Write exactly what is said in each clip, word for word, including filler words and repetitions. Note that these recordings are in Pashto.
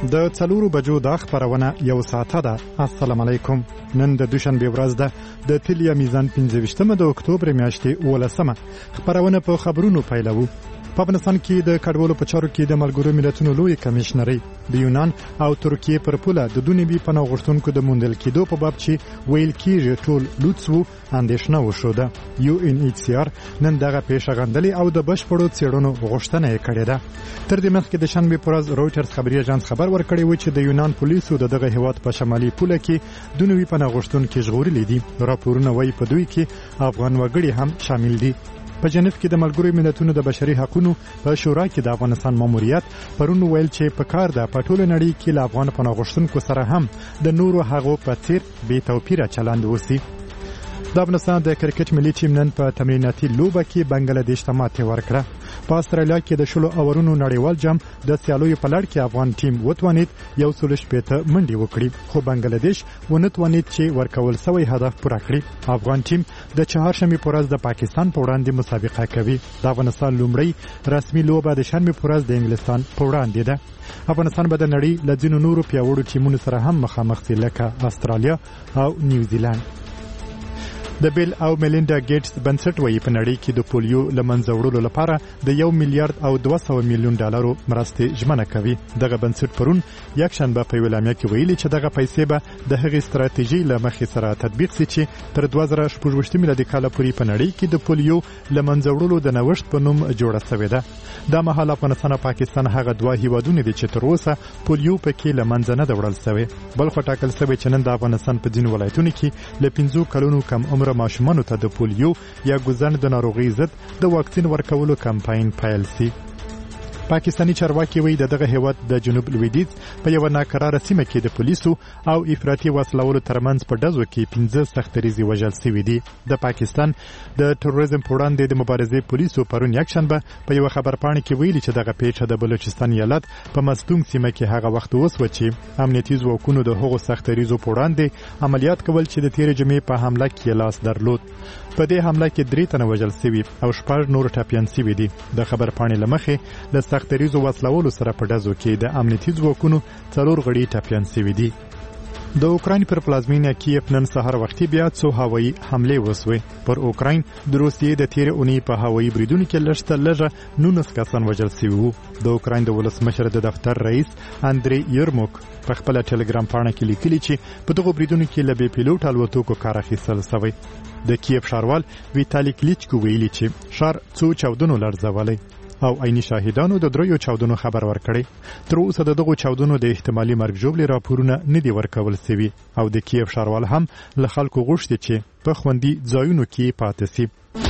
د څلورو بجو د خبرونه یو ساعته ده. السلام علیکم. نن د دوشنبه ورځ ده د تلیا میزان پنځه ویشتمه د اکتوبر میاشتې اوولسمه. خبرونه په خبرونو پیلوو. په افغانستان کې د کډوالو په چارو کې د ملګرو ملتونو لوی کمشنري د یونان او ترکیې پر پوله د دونیبي پناه غوښتونکو د موندل کېدو په باب چې ویل کېږي ټول لوڅو اندېښنه وشوده. یو ان ایچ سی آر نن دغه پیښه غندلې او د بشپړو څېړنو غوښتنه یې کړې ده. تر دې مخکې د شنبې په ورځ رویټرز خبري اژانس خبر ورکړی و چې د یونان پولیسو د دغه هیواد په شمالي پوله کې دونیبي پناه غوښتونکي ژغورلي دي. راپورونه وايي په دوی کې افغان وګړي هم شامل دي. په جنیف کې د ملګرو ملتونو د بشري حقوقو په شورا کې د افغانستان ماموریت پرون ویل چې په کار ده په ټوله نړۍ کې له افغان پناه غوښتونکو سره هم د نورو هغو په څیر بې توپیره چلند وسی. د افغانستان د کرکټ ملي ټیم نن په تمریناتي لوبه کې بنگلاديش ته ماتې ورکړه. په استرالیا کې د شلو اورونو نړیوال جام د سیالیو په لړ کې افغان ټیم وتوانید یو سل شپېته منډې وکړي، خو بنگلاديش ونه توانید چې ورکول سوی هدف پوره کړي. افغان ټیم د چهارشنبې په ورځ د پاکستان په وړاندې مسابقه کوي. د افغانستان لومړی رسمي لوبه د شنبې په ورځ د انګلستان په وړاندې ده. افغانستان به د نړۍ له ځینو نورو پیاوړو ټیمونو سره هم مخامخ شي لکه استرالیا او نیوزیلند. د بیل او میلینډا ګیټس بنسټ وایي په نړۍ کې د پولیو له منځه وړلو لپاره د یو میلیارډ او دوه سوه میلیون ډالرو مرستې ژمنه کوي. دغه بنسټ پرون یکشنبه په یوه اعلامیه کې ویلي چې دغه پیسې به د هغې ستراتیژۍ له مخې سره تطبیق شي چې تر دوه زره شپږ ویشت میلادي کاله پورې په نړۍ کې د پولیو له منځه وړلو د نوښت په نوم جوړه شوې ده. دا مهال افغانستان او پاکستان هغه دوه هیوادونه دي چې تر اوسه پولیو پکې له منځه نه ده وړل شوی. بل خو ټاکل شوی چې نن د افغانستان په ځینو ولایتونو کې له پنځو کلونو کم عمر ماشومانو ته د پولیو یا ګوزن د ناروغۍ ضد د واکسین ورکولو کمپاین پیل شي. پاکستانی چارواکي وایي د دغه هیواد د جنوب لویدیځ په یوه ناکراره سیمه کې د پولیسو او افراطي وسلوالو ترمنځ په ډزو کې پنځه سختریزې وژل شوي دي. د پاکستان د تروریزم په وړاندې د مبارزې پولیسو پرون یکشنبه په یوه خبرپاڼه کې ویلي چې دغه پیښه د بلوچستان ایالت په مستونګ سیمه کې هغه وخت وسوه چې امنیتي ځواکونو د هغو سختریزو په وړاندې عملیات کول چې د تېرې جمعې په حمله کې لاس درلود. په دې حمله کې درې تنه وژل شوي او شپږ نور ټپیان شوي دي. د خبرپاڼې له مخې د سختریزو وسلوالو سره په ډزو کې د امنیتي ځواکونو څلور غړي ټپیان شوي دي. د اوکراین پر پلازمینه کیف نن سهار وختي بیا څو هوایي حملې وسوې. پر اوکراین د روسیې د تیرې اونۍ په هوایي بریدونو کې لږ تر لږه نولس کسان وژل شوي وو. د اوکراین د ولسمشر د دفتر رئیس اندری یرموک په خپل ټلګرام پاڼه کې لیکلي چې په دغو بریدونو کې له بې پیلوټ الوتکو کار اخیستل شوی. د کیف ښاروال ویتالي کلیچکو ویلي چې ښار څو چاودنو لړزولی او عیني شاهدانو د دریو چاودنو خبر ورکړی. تر اوسه د دغو چاودنو د احتمالي مرګ ژوبلې راپورونه نه دي ورکول شوي او د کیف ښاروال هم له خلکو غوښتي چې په خوندي ځایونو کې پاتې شي.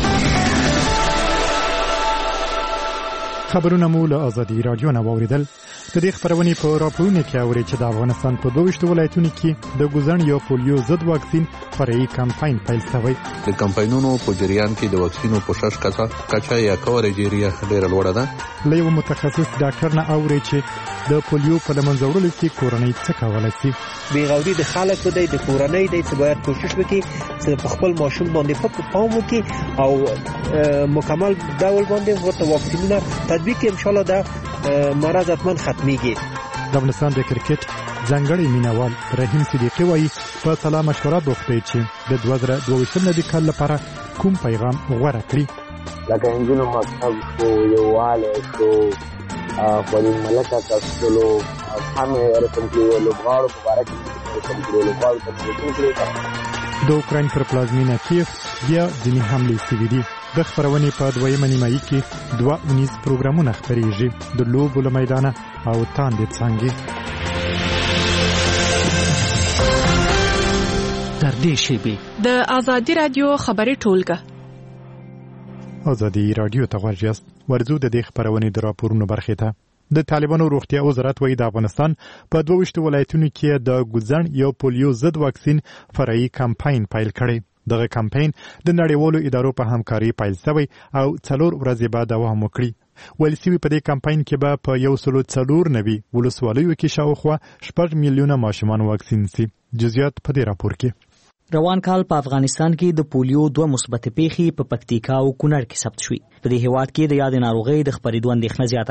خبرونه مو له ازادي راډیو نه واوریدل. د دې خبرونې په راپورونه کې اوري چې د افغانستان په دوه ویشتو ولایتونو کې د ګوزن یا پولیو ضد واکسین فرعي کمپاین پیل شوی. د کمپاینونو په جریان کې د واکسینو پوښښ کچا کچا یا کورېج ایریا ډېره لوړه ده. له یو متخصص ډاکټر نه اوري چې د پولیو په له منځه وړلو کې کورنۍ څه کولی شي. بېغوري د خلکو دی، د کورنۍ دی چې باید کوشش وکړي چې په خپل ماشوم باندې په پام وکړي او مکمل ډول باندې ورته واکسینونه تطبیق کړي. انشاءالله دا مرض حتما ختمیږي. د افغانستان د کرکټ ځانګړی مینوال رحیم صدیقي وایي په سلا مشوره بوخت دی چې د دوه زره دوه ویشتم میلادي کال لپاره کوم پیغام غوره کړي. لکه نجونو مکتب شو، یووالی شو، خولین ملکه کستلو، همې رسم کړي لوبغاړو په باره کې رسم کړي لوبغاړو ته رسم کړي. د اوکراین پر پلازمینه کیف بیا ځینې حملې شوي دي. د خبرونې په دویمه نیمایي کې دوه اونیز پروګرامونه خپریږي، د لوبو له میدانه او تاندې څانګې. تر دې شیبې د ازادي راډیو خبري ټولګه ازادي راډیو ته غوږ یاست. ورځو د دې خبرونې د راپورونو برخې ته. د طالبانو روغتیا وزارت وایي د افغانستان په دوه ویشتو ولایتونو کې د ګوزن یا پولیو ضد واکسین فرعي کمپاین پیل کړی. دغه کمپاین د نړیوالو ادارو په همکاري پیل شوی او څلور ورځې به دوام وکړي. ویل شوي په دې کمپاین کې به په یو سلو څلور نوي ولسوالیو کې شاوخوا شپږ میلیونه ماشومان واکسین شي. جزئیات په دې راپور کې. روان کال په افغانستان کې د پولیو دوه مثبت پیښې په پکتیکا او کونړ کې ثبت شوې. په دې هیواد کې د یاد ناروغۍ د خپرېدو اندېښنه زیاته کړه.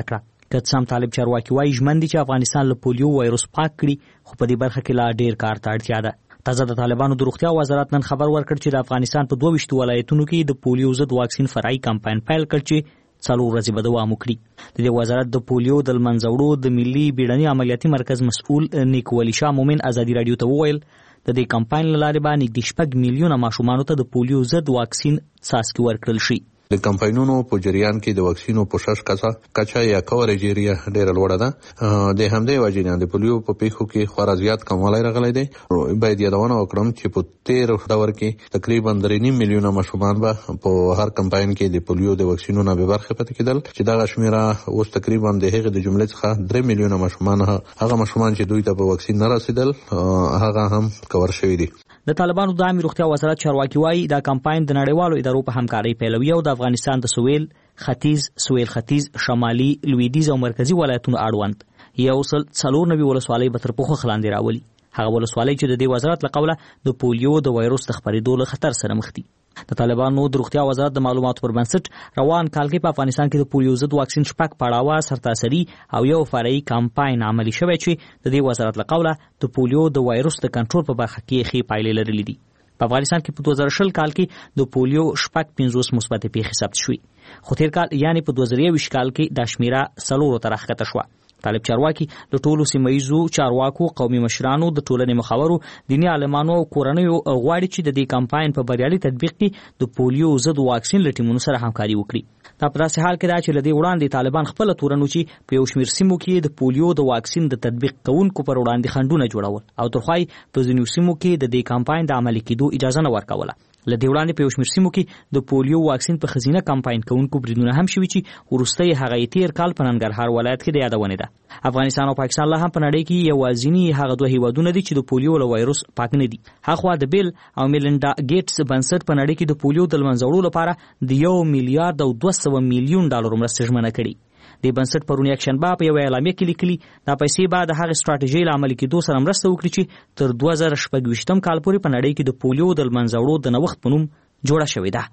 که څه هم طالب چارواکي وایي ژمن دي چې افغانستان له پولیو وایروس پاک کړي، خو په دې برخه کې لا ډیر کار ته اړتیا ده. تازه د طالبانو د روغتیا وزارت نن خبر ورکړ چې د افغانستان په دوه ویشت ولایتونو کې د پولیو ضد واکسین فرعي کمپاین پیل کړ چې څلور ورځې به دوام وکړي. د دې وزارت د پولیو د منځوړو د ملي بیړني عملیاتي مرکز مسؤل نیکولي شاه مومن ازادي رادیو ته وویل د دې کمپاین له لارې به نږدې شپږ میلیونه ماشومانو ته د پولیو ضد واکسین څاڅکي ورکړل شي. د کمپاینونو په جریان کې د واکسینو پوشش کچا کچا یا کورېج ایریا ډېره لوړه ده. د همدې وجې نه د پولیو په پیښو کې خورا زیات کموالی راغلی دی. باید یادونه وکړم چې په تیر دور کې تقریبا درې نیم میلیونه ماشومان به په هر کمپاین کې د پولیو د واکسینونو به برخه پاتې کېدل، چې دغه شمیره اوس تقریبا د هغې د جملې څخه درې میلیونه ماشومان هغه ماشومان چې دوی ته په واکسین نه رسیدل هغه هم کور شوي دي. د طالبانو د عامه روغتیا وزارت چارواکي وایي دا کمپاین د نړیوالو ادارو په همکارۍ پیلوي او د افغانستان د سویل، ختیځ، سویل ختیځ، شمالي، لویدیځ او مرکزي ولایتونو اړوند یو سل څلور نوي ولسوالۍ به تر پوښښ لاندې راولي. هغه ولسوالۍ چې د دې وزارت له قوله د پولیو د وایروس د خپرېدو له خطر سره مخ دي. د طالبانو د روغتیا وزارت د معلوماتو پر بنسټ روان کال کې په افغانستان کې د پولیو ضد واکسین شپږ پړاوه سرتاسري او یو فرعي کمپاین عملي شوی چې د دې وزارت له قوله د پولیو د وایروس د کنټرول په برخه کې ښې پایلې لرلې دي. په افغانستان کې په دوه زره شل کال کې د پولیو شپږ پنځوس مثبت پیښې ثبت شوې، خو تیر کال یعنی په دوه زره یوویشت کال کې دا شمیره څلورو ته راښکته شوه. طالب چارواکي د ټولو سیمه ییزو چارواکو، قومي مشرانو، د ټولنې مخورو، دیني عالمانو او کورنیو غواړي چې د دې کمپاین په بریالي تطبیق کې د پولیو ضد واکسین له ټیمونو سره همکاري وکړي. دا په داسې حال کې ده چې له دې وړاندې طالبان خپله تورنو چې په یو شمېر سیمو کې د پولیو د واکسین د تطبیق کوونکو پر وړاندې خنډونه جوړول او ترخوای په ځینو سیمو کې د دې کمپاین د عملي کېدو اجازه نه ورکوله. له دې وړاندې په یو شمېر سیمو کې د پولیو واکسین په ښځینه کمپاین کوونکو بریدونه هم شوي چې وروسته یې هغه تیر کال په ننګرهار ولایت کې د یادونې ده. افغانستان او پاکستان لا هم په نړۍ کې یوازینی هغه دوه هیوادونه دي چې د پولیو له وایروس پاک نه دي. هاخوا د بیل او میلنډا ګیټس بنسټ په نړۍ کې د پولیو د منځوړو لپاره د یو میلیارډ او دوه سوه میلیون ډالر مرسته ژمنه کړې. د بنسټ پرون یکشنبه په یو اعلامیه کې لیکلي دا پیسې به د هغې ستراتیژۍ له عملي کېدو سره مرسته وکړي چې تر دوه زره شپږ ویشتم کال پورې په نړۍ کې د پولیو د منځوړو د نوښت په نوم جوړه شوې ده.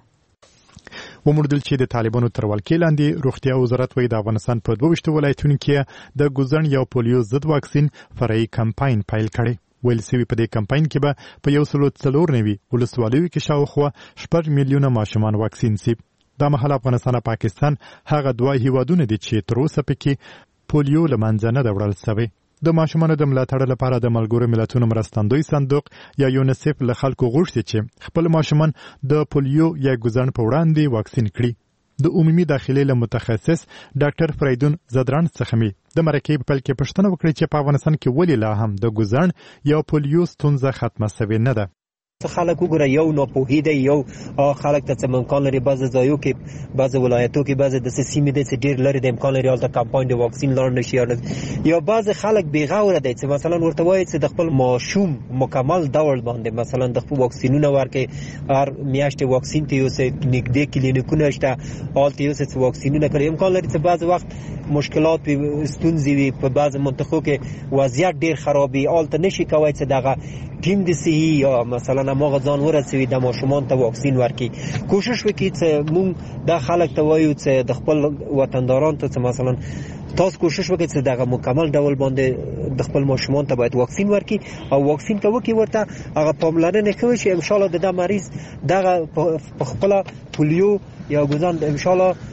وموندل چې د طالبانو تر ولکې لاندې روغتیا وزارت وایي د افغانستان په دوه ویشت ولایتونو کې د ګوزن یو پولیو ضد واکسین فرعي کمپاین پیل کړی. ویل سوي په دې کمپاین کې به په یو سلو څلور نوي ولسوالیو کې شاوخوا شپږ میلیونه ماشومان واکسین سي. دا مهال افغانستان او پاکستان هغه دوه هیوادونه دي چې تر اوسه پکې پولیو له منځه نه ده وړل سوی. د ماشومانو د ملاتړ لپاره د ملګرو ملتونو مرستندوی صندوق یا یونیسف له خلکو غوښتي چې خپل ماشومان د پولیو یا ګوزن په وړاندې واکسین کړي. د عمومي داخلي له متخصص ډاکټر فریدون زدران څخه مې د مرکې په پیل کې پوښتنه وکړه چې په افغانستان کې ولې لا هم د ګوزن یا پولیو ستونزه ختمه سوې نه ده. خلک وګوره یو ناپوهي دی، یو خلک ته څه امکان لري بعضې ځایو کې بعضې ولایتو کې بعضې داسې سیمې دی چې ډېر لرې د امکان لري هلته کمپاین د واکسین لاړ نه شي یا بعضې خلک بېغوره دی چې مثلا ورته وایي چې د خپل ماشوم مکمل ډول باندې مثلا د خپل واکسینونه ورکړي، هر میاشتې واکسین ته یوسې نږدې کلینیکونه شته هلته یوسې چې واکسینونه کړي. امکان لري چې بعضې وخت مشکلات وي، ستونزې وي، په بعضې منطقو کې وضعیت ډېر خراب وي، هلته نشي کولی چې دغه ټیم د صحي یا مثلا هماغه ځان ورسوي د ماشومان ته واکسین ورکړي. کوشش وکړي چې موږ دا خلک ته وایو چې د خپل وطنداران ته چې مثلا تاسو کوشش وکړئ چې دغه مکمل ډول باندې د خپل ماشومان ته باید واکسین ورکړي او واکسین ته وکړي ورته هغه پاملرنه کوي چې ان شاء الله د دا مریض دغه په خپل پولیو یا ګوزن ان شاء الله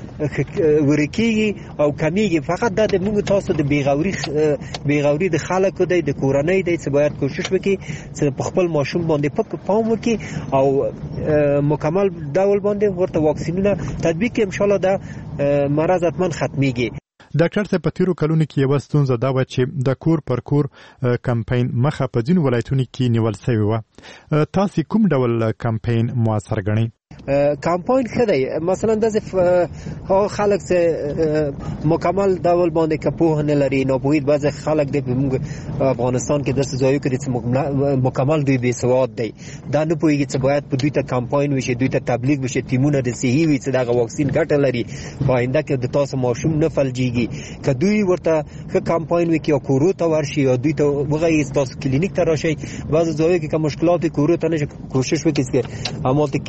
ورکیږي او کمیږي. فقط دا د موږ تاسو د بیغوري بیغوري د خلکو دی د کورنۍ دی چې باید کوشش وکړي چې په خپل ماشوم باندې پام وکړي او مکمل ډول باندې ورته واکسینونه تطبیق کړي. ان شاء الله دا مرض حتما ختمیږي. ډاکټر ته په تیرو کلونو کې یوه ستونزه دا وه چې د کور پر کور کمپاین مخه په ځینو ولایتونو کې نیول سوې وه. تاسې کوم ډول کمپاین موثر ګڼئ؟ کمپاین ښه دی. مثلا داسې هغه خلک چې مکمل ډول باندې که پوهه نه لري، ناپوهي، بعضې خلک دی په موږ افغانستان کې داسې ځایو کې دي چې مکمل دوی بې سواد دی، دا نه پوهېږي چې باید په دوی ته کمپاین وشي، دوی ته تبلیغ وشي، ټیمونه د صحي وي چې دغه واکسین ګټه لري، په آینده کې د تاسو ماشوم نه فلجېږي. که دوی ورته ښه کمپاین وکړي یا کورو ته ورشي یا دوی ته وغواړي تاسو کلینیک ته راشئ. بعضې ځایو کې که مشکلات کورو ته نه شي، کوشش وکړي چې همالته کلینیک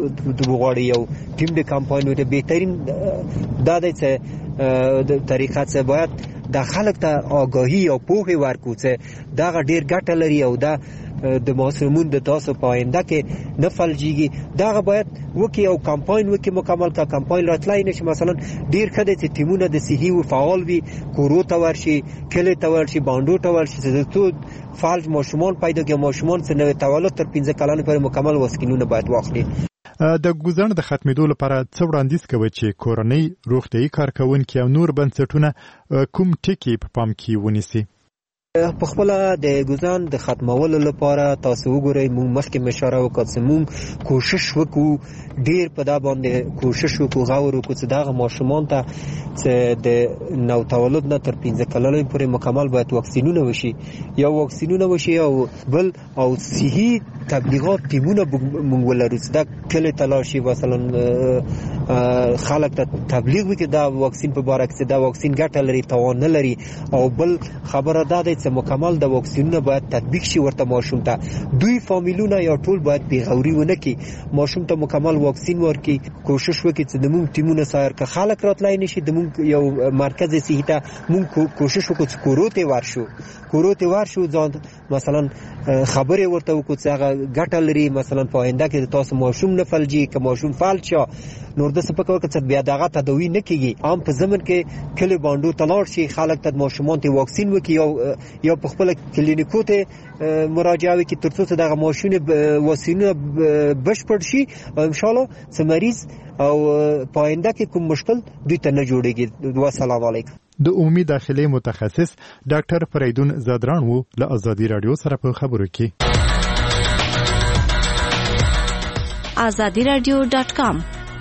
غواړي یو ټیم د کمپاین وته بهترین دا د طریقه څخه باید د خلک ته آگاهی او پوهه ورکړو چې دا ډیر ګټه لري او دا د محصولمون د تاسو په آینده کې نه فلجیږي دا باید وکي او کمپاین وکي مکمل کا کمپاین راتلای نشي مثلا ډیر خدای چې ټیمونه د صحي او فعال وي کورو ته ورشي کله ته ورشي باندو ته ورشي چې ته فالج ماشومان پیدا کې ماشومان چې نو تولد تر پنځه کلونو پورې مکمل وسکینونه باید واخلي. د ګوزن د ختمېدو لپاره څه وړاندیز کوي چې کورنۍ روغتيایي کارکونکي او نور بنسټونه کوم ټکي په پام کې ونیسي؟ په خپل د ګوزن د ختمولو لپاره تاسو وګورئ موږ مخکې مشوره وکړه چې موږ کوشش وکړو ډیر په دا باندې کوشش وکړو غوړ وکړو چې دا ماشومان ته چې د نو تولد نه تر پنځه کلونو پورې مکمل باید واکسینونه وشي یا واکسینونه وشي او بل او صحي تبلیغات ټیمونه موږ ولرو چې دا کله تلاشي مثلا خلک ته تبلیغ وکړي دا واکسین په اړه چې دا واکسین ګټه لري توان نه لري او بل خبره دا ده چې مکمل د واکسینونه باید تطبیق شي ورته ماشوم ته دوی فامیلونه یا ټول باید بیغوري ونه کړي ماشوم ته مکمل واکسین ورکړي کوشش وکړي چې د موږ ټیمونه سره که خلک راتلای نشي د موږ یو مرکز صحي ته موږ کوشش وکړو چې کوروته ورشو کوروته ورشو ځان مثلا خبره ورته وکړو چې هغه ګټه لري مثلا په آینده کې تاسو ماشوم نه فلجي که ماشوم فالج شي نور د سپکور کې بیا دغه تداوی نه کیږي عام په زمن کې کله باندې تلار شي خلک ته ماشومان ته واکسین وکي او یا په خپل کلینیکو ته مراجعه وکي ترڅو چې دغه ماشوم واکسینونه بشپړ شي ان شاء الله چې مریض او پاینده کې کوم مشکل دوی ته نه جوړيږي. والسلام علیکم. د عمومي داخلي متخصص ډاکټر فریدون زادران وو له ازادي رادیو سره په خبرو کې. azadi radio dot com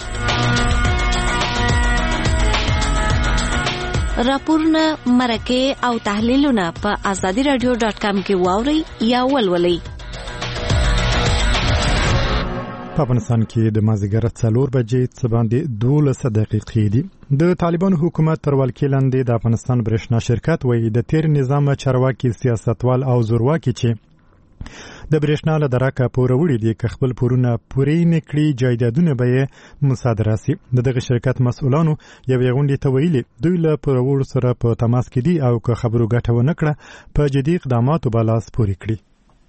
راپورونه مرکه او تحلیلونه په azadi radio dot com کې واوري یا ولولئ. په افغانستان کې د مازیګر څلور بجې څه باندې دولس دقیقې دي. د طالبان حکومت تر ولکې لاندې د افغانستان برېښنا شرکت وایي د تیر نظام چارواکي سیاستوال او زورواکي چې د برېښنا له درکه پوروړي دي که خپل پورونه پورې نکړي جایدادونه به مصادره سي. دغه شرکت مسؤلانو یو غونډې ته ویلي دوی له پورور سره په تماس کې دي او که خبرو ګټه ونه کړه په جدي اقداماتو به لاس پورې کړي.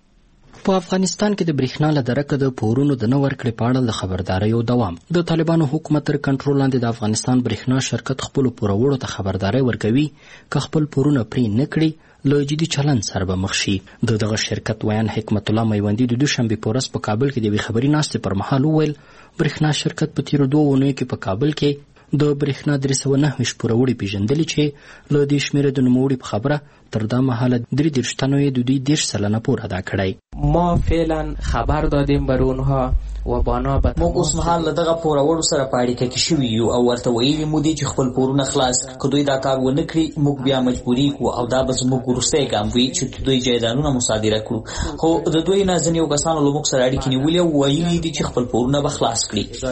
په افغانستان کې د برېښنا له درکه د پورونو د نه ورکړې په اړه د خبردارۍ دوام. د طالبانو حکومت تر کنټرول لاندې د افغانستان برېښنا شرکت خپل پورورو ته خبردارۍ ورکوي که خپل پورونه پرې نه کړي له جدي چلند سره به مخ شي. د دغه شرکت ویان حکمت الله میوندي د دوشنبه په ورځ په کابل کې د یوې خبري ناستې پر مهال وویل برېښنا شرکت په تیرو دوه اونیو کې په کابل کې د برېښنا درې سوه نهه ویشت پوروړي پیژندلي چې له دې شمېره د نوموړي په خبره تر دا مهاله درې دېرش تنو یې د دوی دېرش سلنه پور ادا کړی. ما فعلا خبر دادیم بر اونها و بنابر موږ اوس مهال له دغه پورورو سره په اړیکه کې شوي یو او ورته ویلي مو دي چې خپل پورونه خلاص که دوی دا کار ونه کړي موږ بیا مجبوري کړو او دا به زموږ وروستی ګام وي چې دوی جایدادونه مصادره کړو. خو د دوی نه ځینې کسانو له موږ سره اړیکې نیولې او ویلي دي چې خپل پورونه به خلاص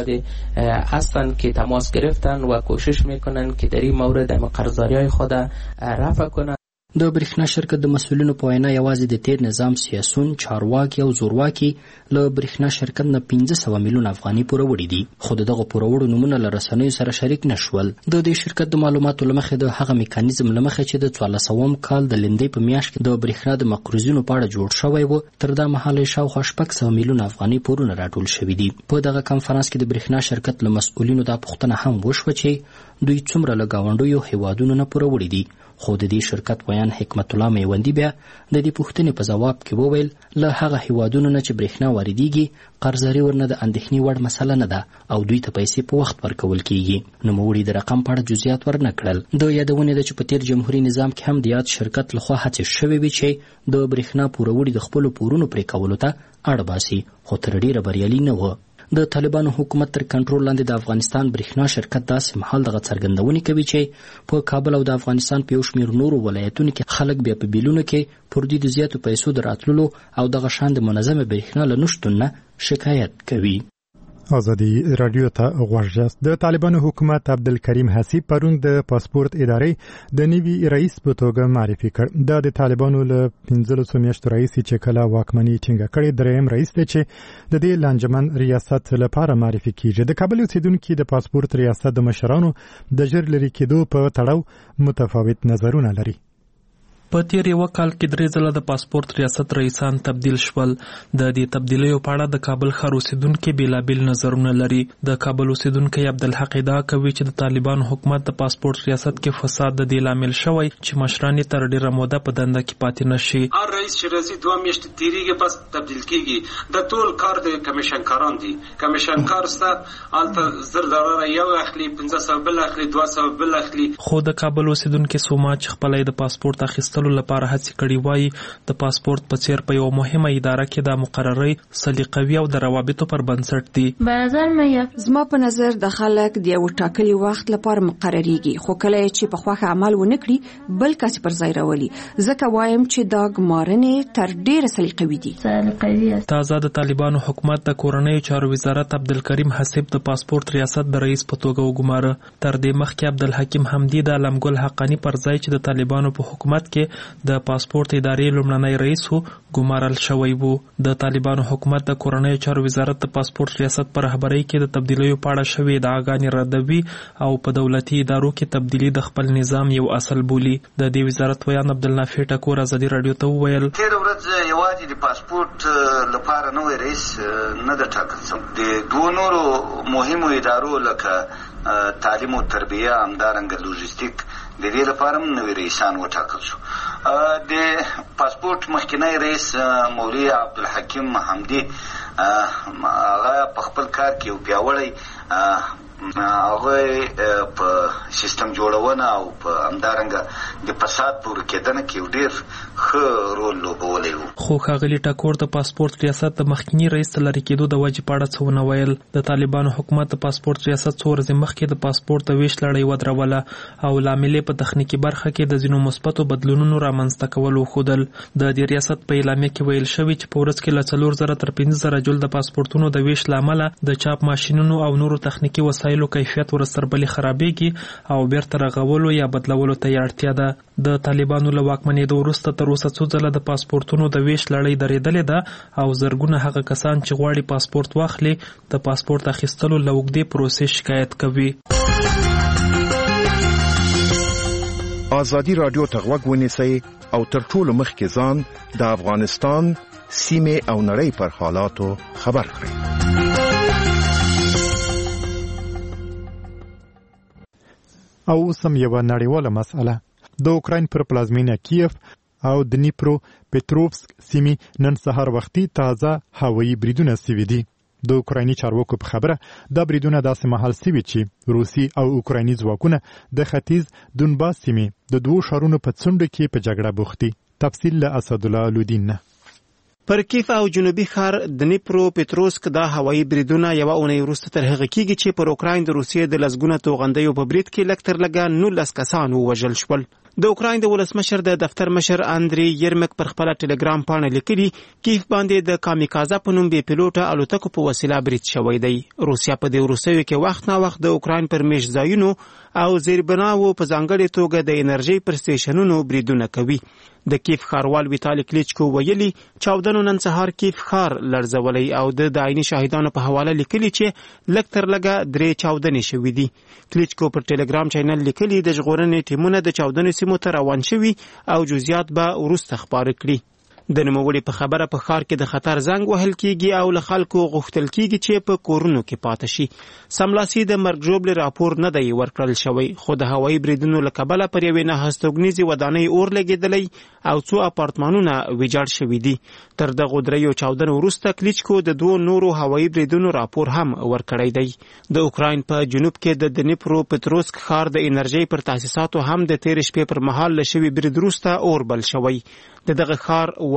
کړي. هستن که تماس گرفتن و کوشش میکنن که در این مورد قرضداری‌های خود رفع کنن. د برېښنا شرکت د مسؤلینو په وینا یوازې د تیر نظام سیاسون چارواکي او زورواکي له برېښنا شرکت نه پنځه سوه میلیون افغانۍ پوروړي دي خو د دغه پوروړو نومونه له رسنیو سره شریک نه شول. د دې شرکت د معلوماتو له مخې د هغه میکانیزم له مخې چې د څوارلسوم کال د لندۍ په میاشت کې د برېښنا د مقرضینو په اړه جوړ شوی و تر دا مهاله شاوخوا شپږ سوه میلیون افغانۍ پورونه راټول شوي دي. په دغه کنفرانس کې د برېښنا شرکت له مسؤلینو دا پوښتنه هم وشوه چې دوی څومره له ګاونډیو هیوادونو نه پوروړي دي. خو د دې شرکت ویان حکمت الله میوندي بیا د دې پوښتنې په ځواب کې وویل له هغه هیوادونو نه چې برېښنا واردېږي قرضداري ورنه د اندېښنې وړ مسله نه ده او دوی ته پیسې په وخت ورکول کیږي. نوموړي د رقم په اړه جزئیات ورنه کړل. د یادونې ده چې په تیر جمهوري نظام کې هم د یاد شرکت لخوا هڅې شوې وې چې د برېښنا پوروړي د خپلو پورونو پرې کولو ته اړ باسي خو تر ډېره بریالي نه و. د طالبانو حکومت تر کنټرول لاندې د افغانستان برېښنا شرکت داسې مهال دغه څرګندونې کوي چې په کابل او د افغانستان په یو شمېر نورو ولایتونو کې خلک بیا په بیلونو کې پر دوی د زیاتو پیسو د راتللو او دغه شان د منظمه برېښنا له نشتون نه شکایت کوي. ازادي رادیو ته غوږ د طالبانو حکومت عبدالکریم حسیب پرون د پاسپورت ادارې د نوي رئیس په توګه معرفي کړ. دا د طالبانو له پنځلسو میاشتو راهیسې چې کله واکمني ټینګه کړې دریم رئیس دی چې د دې لانجمن ریاست لپاره معرفي کیږي. د کابل اوسیدونکو د پاسپورت ریاست د مشرانو د ژر لري کېدو په تړاو متفاوت نظرونه لري. په تیر یو کال کې درې ځله د پاسپورت ریاست رئیسان تبدیل شول. د دې تبدیلیو په اړه د کابل ښار اوسیدونکو بیلابیل نظرونه لري. د کابل اوسیدونکو عبدالحق دا کوي چې د طالبانو حکومت د پاسپورت ریاست کې فساد د دې لامل شوی چې مشران تر ډیره موده په دنده کې پاتې نشي. هر رئیس چې راځي دوه میاشتې تیریږي پس تبدیل کیږي. د ټول کار د کمیشن کاران دي. کمیشن کار ستا الته زر ډالر یو اخلي، پنځه سوه بل اخلي، دوه سوه بل اخلي. خو د کابل اوسیدونکو سوما چې خپل د پاسپورت اخیستلو لپاره هڅه کړې وای د پاسپورت په څیر په یو مهمه اداره کې د مقرري سلیقوي او د روابطو پر بنسټ دي. بازار مې زما په نظر د خلک د یو ټاکلي وخت لپاره مقرریږي، خو کله چې په خوخه عمل ونکړي بل کس پر ځای راولي. ځکه وایم چې دا ګمارنې تر ډیره سلیقوي دي. تازه د طالبانو حکومت د کورنۍ چارو وزارت عبدالکریم حسیب د پاسپورت ریاست د رئیس په توګه وګماره. تر دې مخکې عبدالحکیم حمدی د علمګل حقانی پر ځای چې د طالبانو په حکومت کې د پاسپورت ادارې لومړنی رئیس وو ګمارل شوی وو. د طالبانو حکومت د کورنۍ چارو وزارت د پاسپورت ریاست پر رهبرۍ کې د تبدیلیو په اړه شوې ادعاګانې ردوي او په دولتي ادارو کې تبدیلی د خپل نظام یو اصل بولي. د دې وزارت ویان عبدالنافع ټکور ازادي رادیو ته وویل تیر ورځ یوازې د پاسپورت لپاره نوې رئیس نه د ټاکل شوی. د دوه نورو مهمو ادارو لکه تعلیم او تربیه همدارنګه لوجستیک د دې لپاره هم نوې رئیسان وټاکل شو. د پاسپورت مخکنی رئیس مولوی عبدالحکیم حمدی هغه په خپل کار کې یو پیاوړی هغه په سیستم جوړونه او په همدارنګه د فساد پورې کېدنه کې یو ډېر ښه رول لوبولی و. خو ښاغلي ټکور د پاسپورت ریاست د مخکني رئیس ته لرې کېدو د وجې په اړه څه ونه ویل. د طالبانو حکومت د پاسپورت ریاست څو ورځې مخکې د پاسپورت د ویش لړۍ ودروله او لامل یې په تخنیکي برخه کې د ځینو مثبتو بدلونونو رامنځته کول وښودل. د دې ریاست په اعلامیه کې ویل شوي چې په ورځ کې له څلور زره تر پنځه زره جول د پاسپورتونو د ویش له امله د چاپ ماشینونو او نورو تخنیکي وسایلو کیفیت ورستربلې خرابېږي او بیرته رغولو یا بدلولو ته یې اړتیا ده. د طالبانو له واکمنېدو وروسته تر اوسه څو ځله د پاسپورتونو د ویش لړۍ درېدلې ده او زرګونه هغه کسان چې غواړي پاسپورت واخلي د پاسپورت اخیستلو له اوږدې پروسې شکایت کوي. ازادي رادیو ته غوږ ونیسئ او تر ټولو مخکې ځان د افغانستان سیمې او نړۍ پر حالاتو خبر کړئ. او سم یو نړیواله مسأله د اوکراین پر پلازمینه کیف او د دنیپرو پټروفسک سیمې نن سهار وختي تازه هوایي بریدونه سوي دي. د اوکرایني چارواکو په خبره دا بریدونه داسې مهال سوي چې روسي او اوکرایني ځواکونه د ختیځ دونباس سیمې د دوو ښارونو په څنډو کې په جګړه بوخت دي. تفصیل له اسدالله لودین. پر کیف او جنوبي ښار دنیپرو پټروسک دا هوایي بریدونه یوه اونۍ وروسته تر هغه کېږي چې پر اوکراین د روسیې د لسګونه توغندیو په برید کې لږ تر لږه نولس کسان ووژل شول. د اوکراین د ولسمشر د دفتر مشر اندری یرمک پر خپل ټلګرام پاڼه لیکلي کیف باندې د کامیکازا په نوم بې پیلوټه الوتکو په وسیله برید شوی دی. روسیا په دې وروستیو کې وخت نا وخت د اوکراین پر میش ځایونو او زیربناو په ځانګړې توګه د انرژي پر سټیشنونو بریدونه کوي. د کیف ښاروال ویتالي کلیچکو ویلي چاودنو نن سهار کیف ښار لړزولی او د عیني شاهدانو په حواله لیکلي چې لږ تر لږه درې چاودنې شوي دي. کلیچکو پر ټلګرام چینل لیکلي د ژغورنې ټیمونه د چاودنې سیمو ته روان شوي او جزئیات به وروسته خپاره کړي. د نوموړي په خبره په ښار کې د خطر زنګ وهل کیږي او له خلکو غوښتل کیږي چې په کورونو کې پاتې شي. سملاسي د مرګ ژوبلې راپور نه دی ورکړل شوی، خو د هوایي بریدونو له کبله پر یوې نهستوګنیزې ودانۍ اور لګېدلی او څو اپارتمانونه ویجاړ شوي دي. تر دغو دریو چاودنو وروسته کلیچکو د دوو نورو هوایي بریدونو راپور هم ورکړی دی. د اوکراین په جنوب کې د دنیپرو پټروسک ښار د انرژۍ پر تاسیساتو هم د تېرې شپې پر مهال له شوي برید وروسته اور بل شوی. د دغه ښار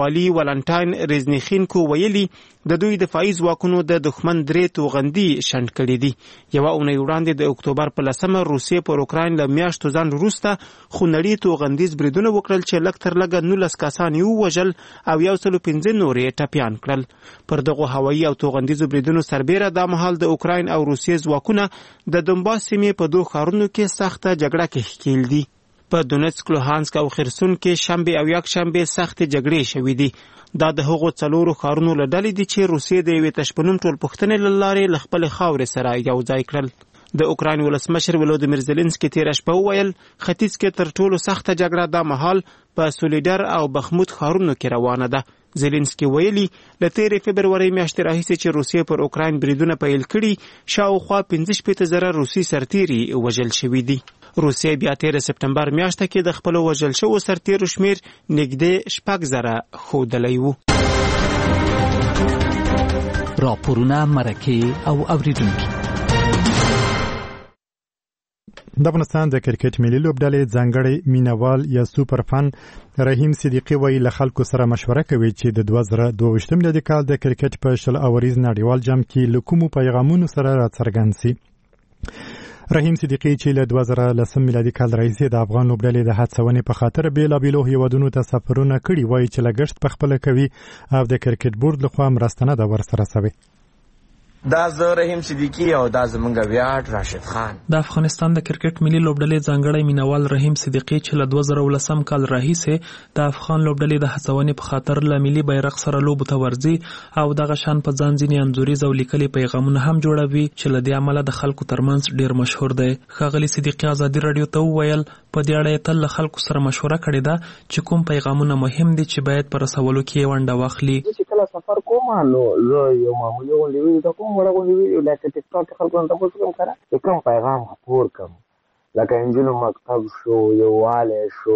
والي ولنټاین ریزنیخینکو ویلي د دوی دفاعي ځواکونو د دښمن درې توغندي شنډ کړي دي. یوه اونۍ وړاندې د اکتوبر په لسمه روسیې پر اوکراین له میاشتو ځان وروسته خونړي توغندیز بریدونه وکړل چې لږ تر لږه نولس کسان یې ووژل او یو سلو پنځه نور یې ټپیان کړل. پر دغو هوایي او توغندیزو بریدونو سربیره دا مهال د اوکراین او روسیې ځواکونه د دونباس سیمې په دوه ښارونو کې سخته جګړه کې ښکیل دي. په دونیتسک، لوهانسک او خرسون کې شنبه او یک شنبه سختې جګړې شوې دي. دا د هغو څلورو ښارونو له ډلې دي چې روسیې د یوې تشپنوم ټولپوښتنې له لارې له خپلې خاورې سره یو ځای کړل. د اوکراین ولسمشر ولودیمیر زلنسکي تېره شپه وویل ختیځ کې تر ټولو سخته جګړه دا مهال په سولیډر او بخمود ښارونو کې روانه ده. زلنسکي ویلي له تېرې فبرورۍ میاشتې راهیسې چې روسیې پر اوکراین بریدونه پیل کړي شاوخوا پنځه شپېته زره روسي سرتیري وژل شوي دي. روسیې بیا تېره سپټمبر میاشته کې د خپلو وژل شوو سرتیرو شمېر نږدې شپږ زره ښودلی و. راپورونه، مرکې او اوریدونکي. د افغانستان د کرکټ ملي لوبډلې ځانګړی مینوال یا سوپر فن رحیم صدیقي وایي له خلکو سره مشوره کوي چې د دوه زره دوه ویشتم میلادي کال د کرکټ په شل اوریز نړیوال جام کې له کومو پیغامونو سره راڅرګند سي. رحیم صدیقي چې له دوه زره لسم میلادي کال راهیسې د افغان لوبډلې د هڅونې په خاطر بېلابېلو هیوادونو ته سفرونه کړي وایي چې لګښت پخپله کوي او د کرکټ بورډ لخوا مرسته نه ده ورسره سوې. دا زه رحیم صدیقي او دا زمونږ ویاړ راشد خان. د افغانستان د کرکټ ملي لوبډلې ځانګړی مینوال رحیم صدیقي چې له دوه زره ولسم کال راهیسې د افغان لوبډلې د هڅونې په خاطر له ملي بیرغ سره لوبو ته ورځي او دغه شان په ځان ځینې انځوریز او لیکلي پیغامونه هم جوړوي چې له دې امله د خلکو ترمنځ ډیر مشهور دی. ښاغلي صدیقي ازادي راډیو ته وویل په دې اړه یې تل له خلکو سره مشوره کړې ده چې کوم پیغامونه مهم دي چې باید په رسولو کې یې ونډه واخلي. سفر کوم نو زه یو معمولي غونډې ویډیو ته کوم وړه غونډې ویډیو لکه ټیک ټاک کې خلکو ته تاسو کوم کړه چې کوم پیغام خپور کوم لکه انجینو مکتب شو یووالی شو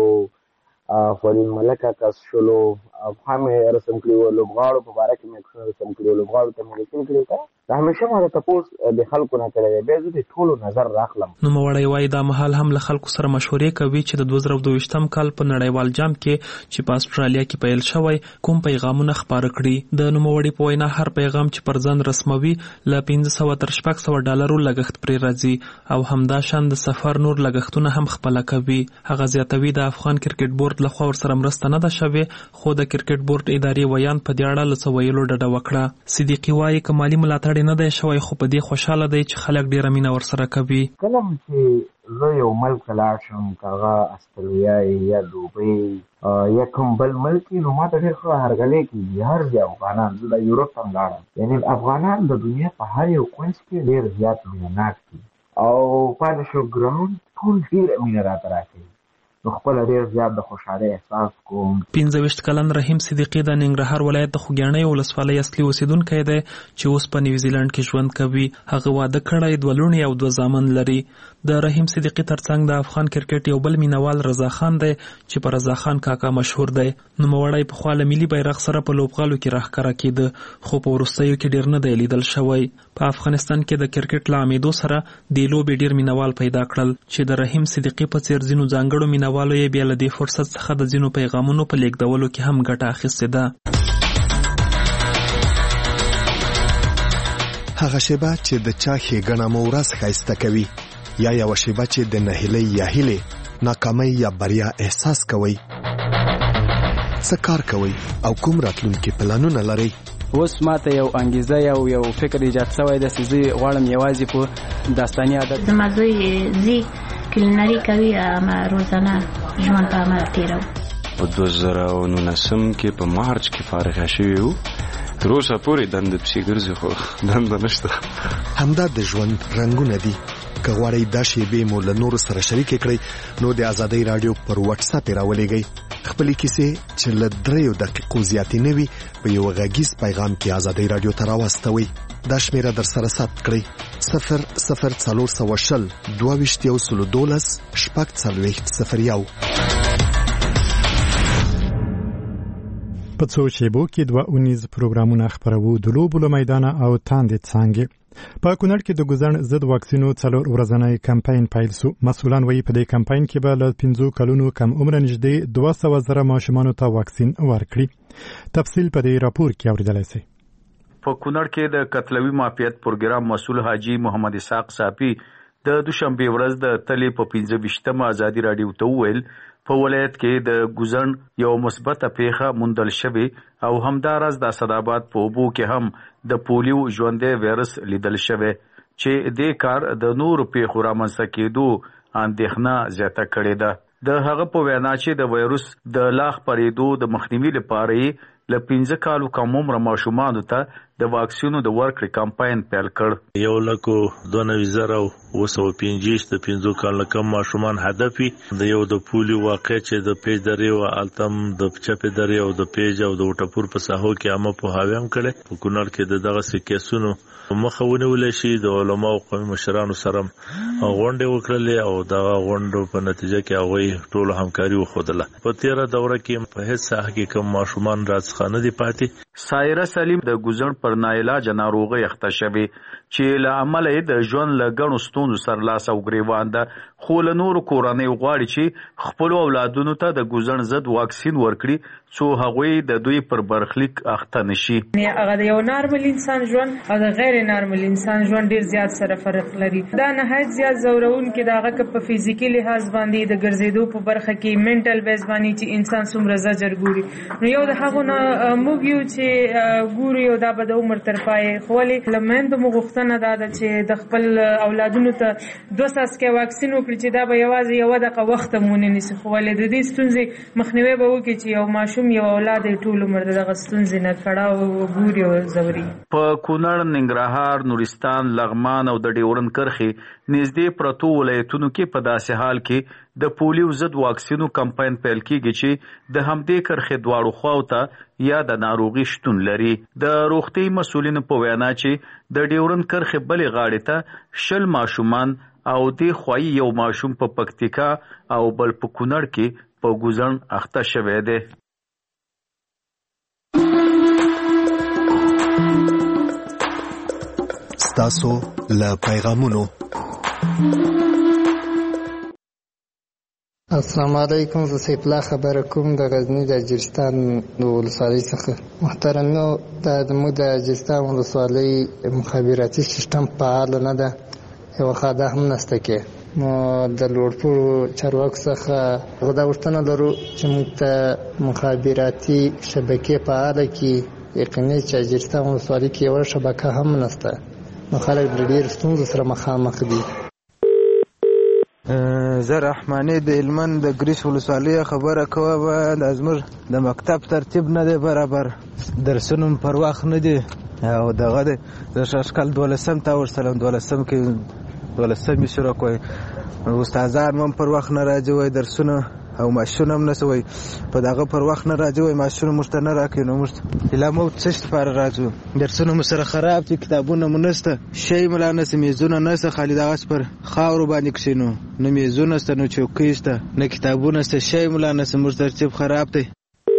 خولین ملکه کس شلو همې رسم کړي وو لوبغاړو په باره کې مې اکسونه رسم کړي وو لوبغاړو ته مې رسم کړي ته دا همیشه ما د تپوس د خلکو نه کړی دی بیا زه د ټولو نظر راخلم. نوموړی وایي دا مهال هم له خلکو سره مشورې کوي چې د دوه زره دوه ویشتم کال په نړیوال جام کې چې په اسټرالیا کې پیل شوی کوم پیغامونه خپاره کړي. د نوموړي په وینا هر پیغام چې پر ځان رسموي له پنځه سوه تر شپږ سوه ډالرو لګښت پرې راځي او همدا شان د سفر نور لګښتونه هم خپله کوي. هغه زیاتوي د افغان کرکټ بورډ لخوا ورسره مرسته نه ده شوې خو د کرکټ بورډ ادارې ویان په دې اړه له څه ویلو ډډه وکړه. صدیقي وایي که مالي ملاتړ نه دی شوی خو په دې خوشحاله دی چې خلک ډیره مینه ورسره کوي. کله چې زه یو ملک ته لاړ شم که هغه استرالیا یا دوبۍ یا کوم بل ملک نو ما ته ډېر ښه هرکلی کېږي. هر ځای افغانان زه د یوروپ هم لاړم یعنې افغانان د دنیا په هر یو کونج کې ډېر زیات مینهناک دي او پاتې شو ګراوند ټول ډېره مینه راته راکوي نو خپل ډیر زیات د خوشحالۍ احساس کوم. پنځه ویشت کلن رحیم صدیقي د ننګرهار ولایت د خوږیاڼۍ ولسوالۍ اصلي اوسیدونکی دی چې اوس په نیوزیلند کې ژوند کوي. هغه واده کړی، دوه لوڼې او دوه زامن لري. د رحیم صدیقي ترڅنګ د افغان کرکټ یو بل مینوال رضا خان دی چې په رضا خان کاکا مشهور دی. نوموړی پخوا له ملي بیرغ سره په لوبغالو کې راښکاره کېده خو په وروستیو کې ډیر نه دی لیدل شوی. په افغانستان کې د کرکټ له عامېدو سره دې لوبې ډیر مینوال پیدا کړل چې د رحیم صدیقي په څېر ځینو ځانګړو مینوالو یې بیا له دې فرصت څخه د ځینو پیغامونو په لیږدولو کې هم ګټه اخیستې ده. هغه شیبه چې د چا ښېګڼه مو ورځ ښایسته کوي یا یوه شیبه چې د نهیلۍ یا هیلې ناکامۍ یا بریا احساس کوئ. څه کار کوئ او کوم راتلونکي پلانونه لرئ؟ اوس ماته یو انګیزه یو یو فکر ایجاد شوی دی چې زه غواړم یوازې په داستاني عادت زما زوی زی کلینري کوي اما روزانه ژوند په عمل تېرو. په دوه زره نولسم کې په مارچ کې فارغه شوي وو تر اوسه پورې دنده پسې ګرځي خو دنده نشته. همدا د ژوند رنګونه دي. که غواړئ دا شیبې مو له نورو سره شریکې کړئ نو د ازادۍ راډیو پر واتس اپ یې راولېږئ. خپلې کیسې چې له دریو دقیقو زیاتې نه وي په یو غږیز پیغام کې ازادۍ راډیو ته راواستوئ. دا شمیره در سره ثبت کړئ صفر صفر څلور سوه شل دوه ویشت یو سلو دولس شپږ څلوېښت صفر یو. په څو شیبو کې دوه اونیز پروګرامونه خپروو د لوبو له میدانه او تاندې څانګې. په کونړ کې د ګوزن ضد واکسینو څلور ورځنی کمپاین پیل شو. مسؤلان وایي په دې کمپاین کې به له پنځو کلونو کم عمر نږدې دوه سوه زره ماشومانو ته واکسین ورکړي. تفصیل په دې راپور کې اورېدلی شئ. په کونړ کې د قتلوي معافیت پروګرام مسؤل حاجی محمد اسحاق صافي د دوشنبه ورځ د تلې په پنځه ویشتمه ازادي رادیو ته وویل په ولایت کې د ګوزن یو مثبته پیښه موندل شوې او همداراز د اسداباد په اوبو کې هم د پولیو ژوندی وایرس لیدل شوی چې دې کار د نورو پیښو رامنځته کېدو اندېښنه زیاته کړې ده. د هغه په وینا چې د وایرس د لا خپرېدو د مخنیوي لپاره یې له پنځه کالو کم عمره ماشومانو ته د واکسینو د ورکړې کمپاین پیل کړ. یو لکو دوه نوي زره اوه سوه پنځه د پنځو کالو کم ماشومان هدف وي. د یو د پولیو واقع چې د پیج درې او التم د چپې درې او د پیج او د وټپور په ساحو کې عامه پوهاوی هم کړی. په کونړ کې د دغه کیسونو مخه ونیول شي. د علماء او قومي مشرانو سره غونډې وکړلې او دغه غونډو په نتیجه کې هغوی ټولو همکاري وښودله. په تیره دوره کې په هیڅ ساحه کې کم ماشومان راڅخه نه دي پاتې. سایره سلیم د ګوزن پر ناعلاجه ناروغۍ اخته شوې چې له امله یې د ژوند له ګڼو ستونزو سره لاس او ګریوان ده، خو له نورو کورنیو غواړي چې خپلو اولادونو ته د ګوزن ضد واکسین ورکړي څو هغوی د دوی پر برخلیک اخته نشي. هغه د یو نارمل انسان ژوند او د غیر نارمل انسان ژوند ډیر زیات سره فرق لري. دا نهایت زیات زورونکي د هغه په فزیکي لحاظ باندې د ګرځېدو په برخه کې منټل بیس باندې چې انسان څومره زجر ګوري. نو یو د هغو نه موږ یو چې ګورو یو دا به د عمر تر پایه خو ولې له میندو مو غوښتنه دا ده چې د خپل اولادونو ته دوه څاڅکي واکسین وکړي چې دا به یوازې یوه دقیقه وخت هم ونه نیسي، خو ولې د دې ستونزې مخنیوی به وکړي چې یو ماشوم یو اولاد یې ټول عمر د دغه ستونزې نه کړاو ګوري او ځوري. په کونړ، ننګرهار، نورستان، لغمان او د ډیورند کرښې نږدې پرتو ولایتونو کې په داسې حال کې د پولیو ضد واکسینو کمپاین پیل کیږي چې د همدې کرښې دواړو خواو ته یا د ناروغي شتون لري. د روغتي مسؤلینو په وینا چې د ډیورند کرښې بلې غاړې ته شل ماشومان او دې خوایي یو ماشوم په پکتیکا او بل په کونړ کې په ګوزن اخته شوی دی. ستاسو له پیغامونو. السلام علیکم، زه سیف الله خبره کوم د غزني د اجرستان د ولسوالۍ څخه. محترمو، دا زموږ د اجرستان ولسوالۍ مخابراتي سیستم فعال نه ده، یوه خاده هم نشته کې. نو د لوړپوړو چارواکو څخه دا غوښتنه لرو چې موږ ته مخابراتي شبکې فعاله کړي. یقیني چې اجرستان ولسوالۍ کې یوه شبکه هم نشته، نو خلک د ډېرو ستونزو سره مخامخ دي. زه رحماني د هلمند د ګریس ولسوالۍ خبره کوم. دا زموږ د مکتب ترتیب نه دی برابر، درسونه پر وخت نه دي او دغه دی زه شاشکال دولسم ته ورسلم، دولسم کې دولسمې شروع کوئ، استادان هم پر وخت نه راځي وایي درسونه او ماشونه هم نسه وایي په دغه پر وخت نه راځي وایي ماشونه موږ ته نه راکوي. نو موږ ایله موږ څه لپاره راځو؟ درسونه مو سره خراب دي، کتابونه مو نشته، شی مو لا نسته، میزونه نسته، خالي دغسې پر خاورو باندې کښېنو، نه میزونه شته، نه چوکۍ شته، نه کتابونه شته، شی مو لا نسته، موږ ترتیب خراب دی.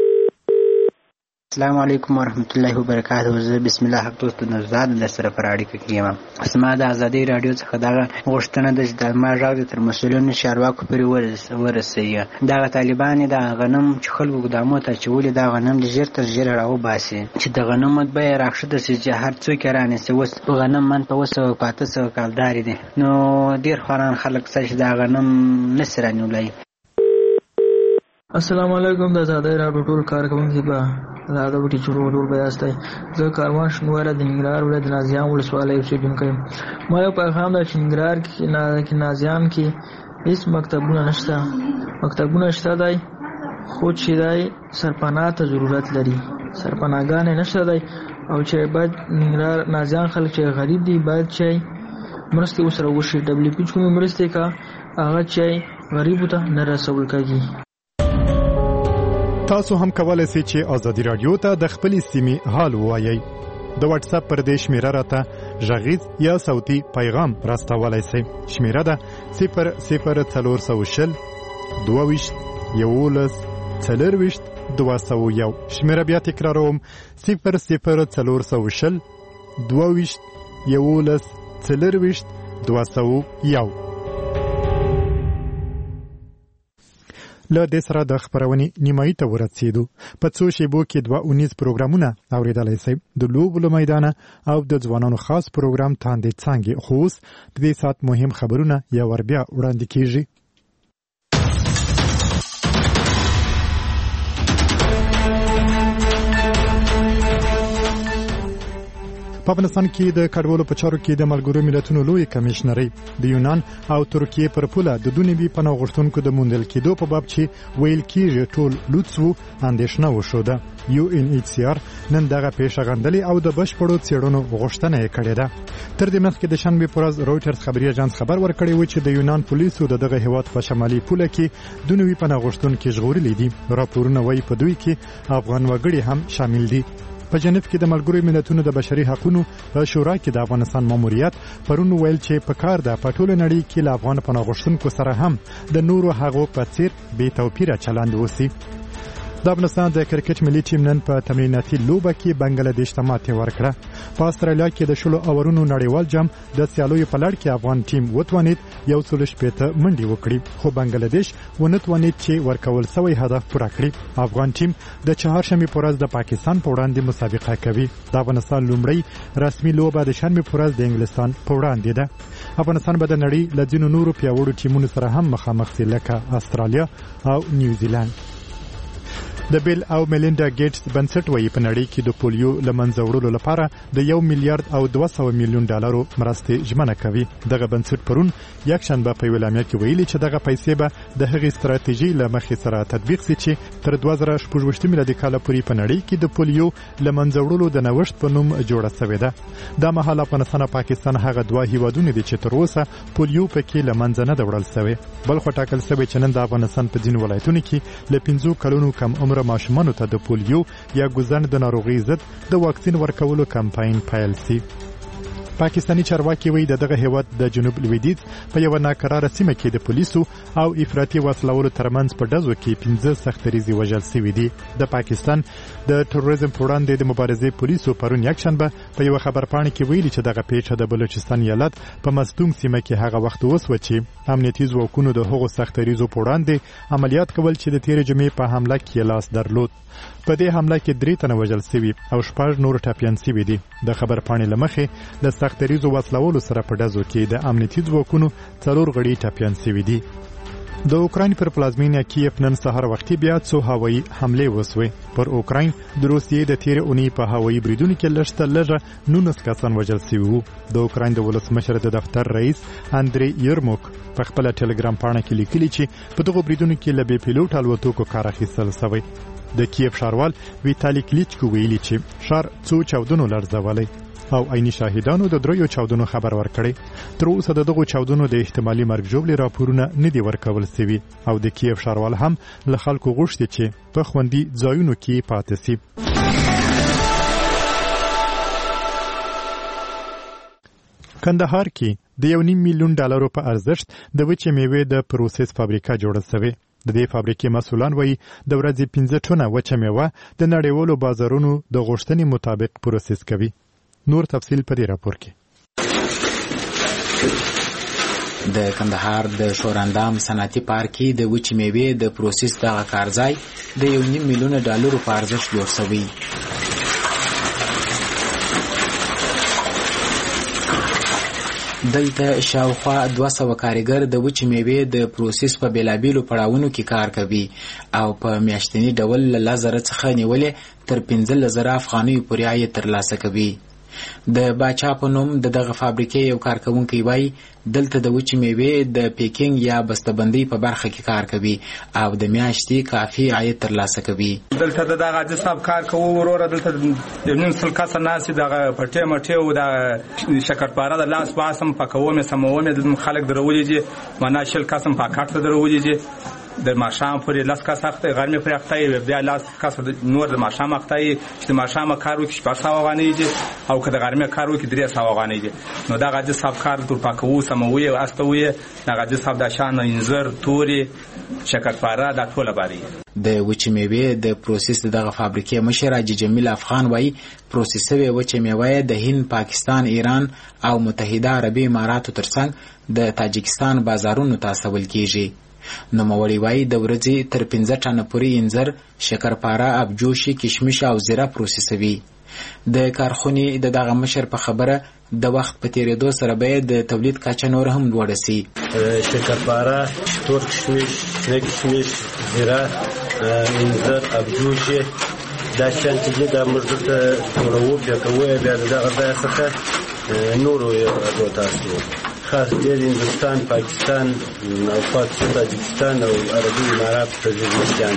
السلام علیکم ورحمت الله وبرکاته. زه بسم الله حق دوست نوزاد د سره پر اړیکه کې یم. زما د ازادي رادیو څخه دغه غوښتنه ده چې د ما غږ د تر مسؤلینو چارواکو پورې ورسوي. دغه طالبان د غنم چې خلکو ګدامو ته اچولي، دا غنم د ژر تر ژره راوباسي چې د غنمو بیه راکښته شي چې هر څوک یې رانیسي. اوس غنم من په اوه سوه په اته سوه کالدارې دي، نو ډېر خواران خلک شته چې دا غنم نسي رانیولی. السلام علیکم. د ازادۍ راډیو ټول کارکوونکي به دا د وټي چورو ټول به یاستئ. زه کاروان شنواره د ننګرهار ولایت د نازیان ولسوالۍ اوسېدونکی یم. ما یو پیغام دی چې ننګرهار کې نازیان کې هېڅ مکتبونه نشته. مکتبونه شته دی خو چې دی سرپناه ته ضرورت لري، سرپناهګانې نشته دی او چې باید ننګرهار نازیان خلک چې غریب دي باید چې مرستې ورسره وشي. ډبلیو پي چې کومې مرستې کا هغه چې غریبو ته نه رسول کېږي. تاسو هم کولای شئ چې ازادي رادیو ته د خپلې سیمې حال ووایئ. د واتس اپ پر دې شمیره راته غږیز یا صوتي پیغام راستولی شئ. شمیره ده صفر صفر څلور سوه شل دوه ویشت یولس څلرویشت دوه سوه یو. شمیره بیا تکراروم صفر صفر څلور سوه شل دوه ویشت یولس څلرویشت دوه سوه یو. له دې سره د خبرونې نیمایي ته ورسېدو. په څو شیبو کې دوه اونیز پروګرامونه اورېدلی شئ، د لوبو له میدانه او د ځوانانو خاص پروګرام تاندې څانګې. خو اوس د دې ساعت مهم خبرونه یو ور بیا وړاندې کېږي. په افغانستان کې د کډوالو په چارو کې د ملګرو ملتونو لوی کمیشنري د یونان او ترکیې پر پوله د دونیوي پناه غوښتونکو د موندل کېدو په باب چې ویل کېږي ټول لوڅ وو اندېښنه وښوده. یو ان ایچ سی آر نن دغه پیښه غندلې او د بشپړو څېړنو غوښتنه یې کړې ده. تر دې مخکې د شنبې په ورځ رویټرز خبري اژانس خبر ورکړی و چې د یونان پولیسو د دغه هیواد په شمالي پوله کې دونیوي پناه غوښتونکي ژغورلي دي. راپورونه وایي په دوی کې افغان وګړي هم شامل دي. په جنیف کې د ملګرو ملتونو د بشري حقوقو په شورا کې د افغانستان ماموریت پرون ویل چې په کار ده په ټوله نړۍ کې له افغان پناه غوښتونکو سره هم د نورو هغو په څیر بې توپیره چلند وسی. د افغانستان د کرکټ ملي ټیم نن په تمریناتي لوبه کې بنگلاديش ته ماتې ورکړه. په استرالیا کې د شلو اورونو نړیوال جام د سیالیو په لړ کې افغان ټیم وتوانید یو سل شپېته منډې وکړي، خو بنگلاديش ونه توانید چې ورکول سوی هدف پوره کړي. افغان ټیم د چهارشنبې په ورځ د پاکستان په وړاندې مسابقه کوي. د افغانستان لومړی رسمي لوبه د شنبې په ورځ د انګلستان په وړاندې ده. افغانستان به د نړۍ له ځینو نورو پیاوړو ټیمونو سره هم مخامخ شي لکه استرالیا او نیوزیلند. د بیل او میلینډا ګیټس بنسټ وایي په نړۍ کې د پولیو له منځه وړلو لپاره د یو میلیارډ او دوه سوه میلیون ډالرو مرستې ژمنه کوي. دغه بنسټ پرون یکشنبه په اعلامیه کې ویلي چې دغه پیسې به د هغې ستراتیژي له مخې سره تطبیق شي چې تر دوه زره شپږ میلادي کال پورې په نړۍ کې د پولیو له منځه وړلو د نوښت په نوم جوړه شوې ده. دا مهال افغانستان او پاکستان هغه دوه هیوادونه دي چې تر اوسه پولیو پکې له منځه نه ده وړل شوې. بل خو ټاکل شوی چې نن د افغانستان په ځینو ولایتونو کې له پنځو کلونو کم عمر ماشومانو ته د پولیو یا ګوزن د ناروغۍ ضد د واکسین ورکولو کمپاین پیل شي. پاکستانی چارواکي وایي د دغه هیواد د جنوب لویدیځ په یو ناکراره سیمه کې د پولیسو او افراطي وسلوالو ترمنځ په ډزو کې پنځه سختریزي وژل شوي دي. د پاکستان د تروریزم پر وړاندې د مبارزې پولیسو پرون یکشنبه په یو خبرپاڼه کې ویلي چې دغه پیښه د بلوچستان ایالت په مستونګ سیمه کې هغه وخت وسوه چې امنیتي ځواکونو د هغو سختریزو پر وړاندې عملیات کول چې د تیر جمعې په حمله کې لاس درلود. په دې حمله کې درې تنه وژل شوي او شپږ نور ټپیان شوي دي. د خبرپاڼې له مخې د سختریزو وسلوالو سره په ډزو کې د امنیتي ځواکونو څلور غړي ټپیان شوي دي. د اوکراین پر پلازمینه کیف نن سهار وختي بیا څو هوایي حملې وسوې. پر اوکراین د روسیې د تیر اونۍ په هوایي بریدونو کې لږ تر لږه نولس کسان وژل شوي وو. د اوکراین د ولسمشر د دفتر رئیس اندری یرموک په خپل ټلګرام پاڼه کې لیکلي چې په دغو بریدونو کې له بې پیلوټ الوتکو کار اخیستل شوی. د کیف ښاروال ویتالی کلیچکو ویلي چې ښار څو چاودنو لړزولی او عیني شاهدانو د دریو چاودنو خبر ورکړی. تر اوسه د دغو چاودنو د احتمالي مرګ ژوبلې راپورونه نه دي ورکول شوي او د کیف ښاروال هم له خلکو غوښتي چې په خوندي ځایونو کې پاتې شي. کندهار کې د یو نیم میلیون ډالرو په ارزښت د وچې میوې د پروسس فابریکه جوړه شوې. د دې فابریکې مسؤلان وایي د ورځې پنځه ټنه وچه میوه د نړیوالو بازارونو د غوښتنې مطابق پروسس کوي. نور تفصیل په دې راپور کې. د کندهار د شوراندام صنعتي پارک کې د وچې میوې د پروسس دغه کارځای د یو نیم میلیون ډالرو په ارزښت جوړ شوی. دلته شاوخوا دوه سوه کارګر د وچې میوې د پروسس په بیلابیلو پړاوونو کې کار کوي او په میاشتني ډول له لس زره څخه نیولې تر پنځلس زره افغانیو پورې عاید ترلاسه کوي. د باچا په نوم د دغه فابریکې یو کارکونکی وایي دلته د وچې میوې د پیکینګ یا بسته‌بندۍ په برخه کې کار کوي او د میاشتې کافي عاید ترلاسه کوي. دلته د دغه عاجز صاحب کار کوو وروره دلته د نیم سل کسه ناستې دغه پټې مټې او د شکرپاره د لاس پاسم پکوم سموم د خلک درولې دي معنا شل کسم پاکټ ته درولې دي د ماښام پورې لس کس اخته غرمې پورې اخته بیا لس کس نور د ماښام اخته چې د ماښام کار وکړي شپږ سوه افغانۍ دي او که د غرمې کار وکړي درې سوه افغانۍ دي. نو دا غازي صاحب کار تور پاکوو سموي او استوي دا غازي صاحب د شان انځر توري شکرپاره دا ټول باري. د وچې میوې د پروسس دغه فابریکې مشر حاجي جمیل افغان وایي پروسس شوې وچې میوې د هند، پاکستان، ایران او متحده عربي اماراتو ترڅنګ د تاجکستان بازارونو ته استول کیږي. نوموړی وایي د ورځې تر پنځه ټنه پورې انځر، شکرپاره، ابجوشي، کشمش او زیره پروسسوي. د کارخونې د دغه مشر په خبره د وخت په تیریدو سره به د تولید کچه نور هم لوړه سي. شکرپاره، تور کشمش، شنه کشمش، زیره، انځر، ابجوشي دا شیان چې دي دا موږ دلته جوړوو، بیا کوو بیا د دغه ځای څخه نورو هېوادو ته استوو. خاص ډېر هندوستان، پاکستان او پاکستان، تاجکستان او عربي امارات ته ځي مشیان.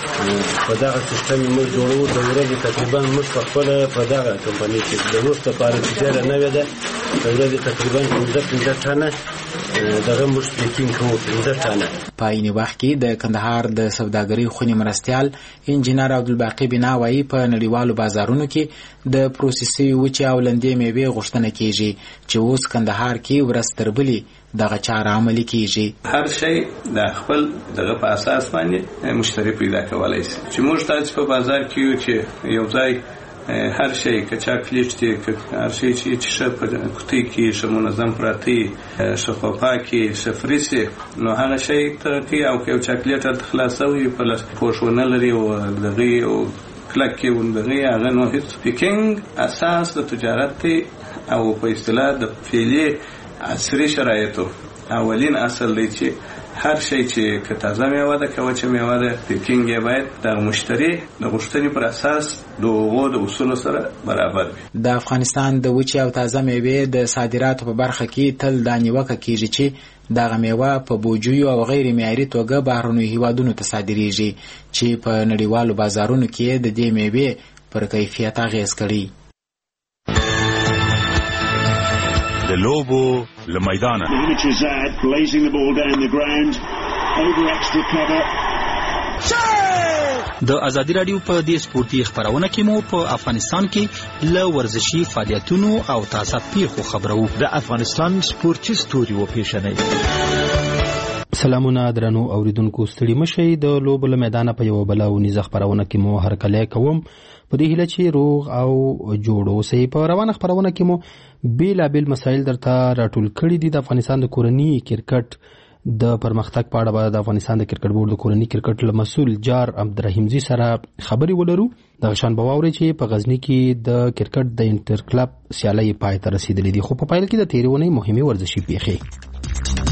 په دغه سیستم یې موږ جوړوو. د ورځې تقریبا موږ په خپله په دغه کمپنۍ کې د اوس لپاره چې ډېره نوې ده د ورځې تقریبا پنځه پنځه ټنه دغه موږ پیکینګ کوو، پنځه ټنه. په عین وخت کې د کندهار د سوداګرۍ خونې مرستیال انجینر عبدالباقي بنا وایي په نړیوالو بازارونو کې د پروسسي وچې او لندې میوې غوښتنه کیږي چې اوس کندهار کې ورځ تر بلې دغه چاره عملي کیږي. هر شی د خپل دغه په اساس باندې مشتری پیدا کولای شي. چې موږ تاسو په بازار کې یو چې یو ځای هر شی که چاکلیټ دی، که هر شی چې ښه په کوټۍ کې ښه منظم پراته ښه په پاکې ښه فریسي، نو هغه شی ته کې او که یو چاکلیټ هلته خلاصوي په لاس پوښ ونه لري او دغې او کلک کې وندغې هغه نو هېڅ پیکینګ اساس د تجارت دی او په اصطلاح د فعلي عصري شرایطو اولین اصل دی چې هر شی چې که تازه میوه ده که وچه میوه ده پیکینګ یې باید د مشتری د غوښتنې پر اساس د هغو د اصولو سره برابر وي. د افغانستان د وچې او تازه میوې د صادراتو په برخه کې تل دا نیوکه کیږي چې دغه میوه په بوجیو او غیر معیاري توګه بهرنیو هیوادونو ته صادریږي چې په نړیوالو بازارونو کې د دې میوې پر کیفیت اغېز کړي. د لوبو له میدانه د ازادي رادیو په دې سپورتي خبرونه کې مو په افغانستان کې له ورزشي فعالیتونو او تازه پیښو خبرو. د افغانستان سپورتي ستوري و پیښنې. سلامونه درنو اوریدونکو، ستړي مشئ. د لوبو له میدانه په یو بل او نيزه خبرونه کې مو هرکلی کوم په دې هیله چې روغ او جوړ اوسئ. په روانه خبرونه کې مو بیلابیل مسایل درته راټول کړي دي. د افغانستان د کورني کرکټ د پرمختګ په اړه د افغانستان د کرکټ بورډ د کورني کرکټ له مسؤل جار عبدالرحیمزي سره خبرې ولرو. دغه شان به واورئ چې په غزني کې د کرکټ د انټر کلب سیالۍ پای ته رسیدلې دي، خو په پایله کې د تېرې اونۍ مهمې ورزشي پیښې.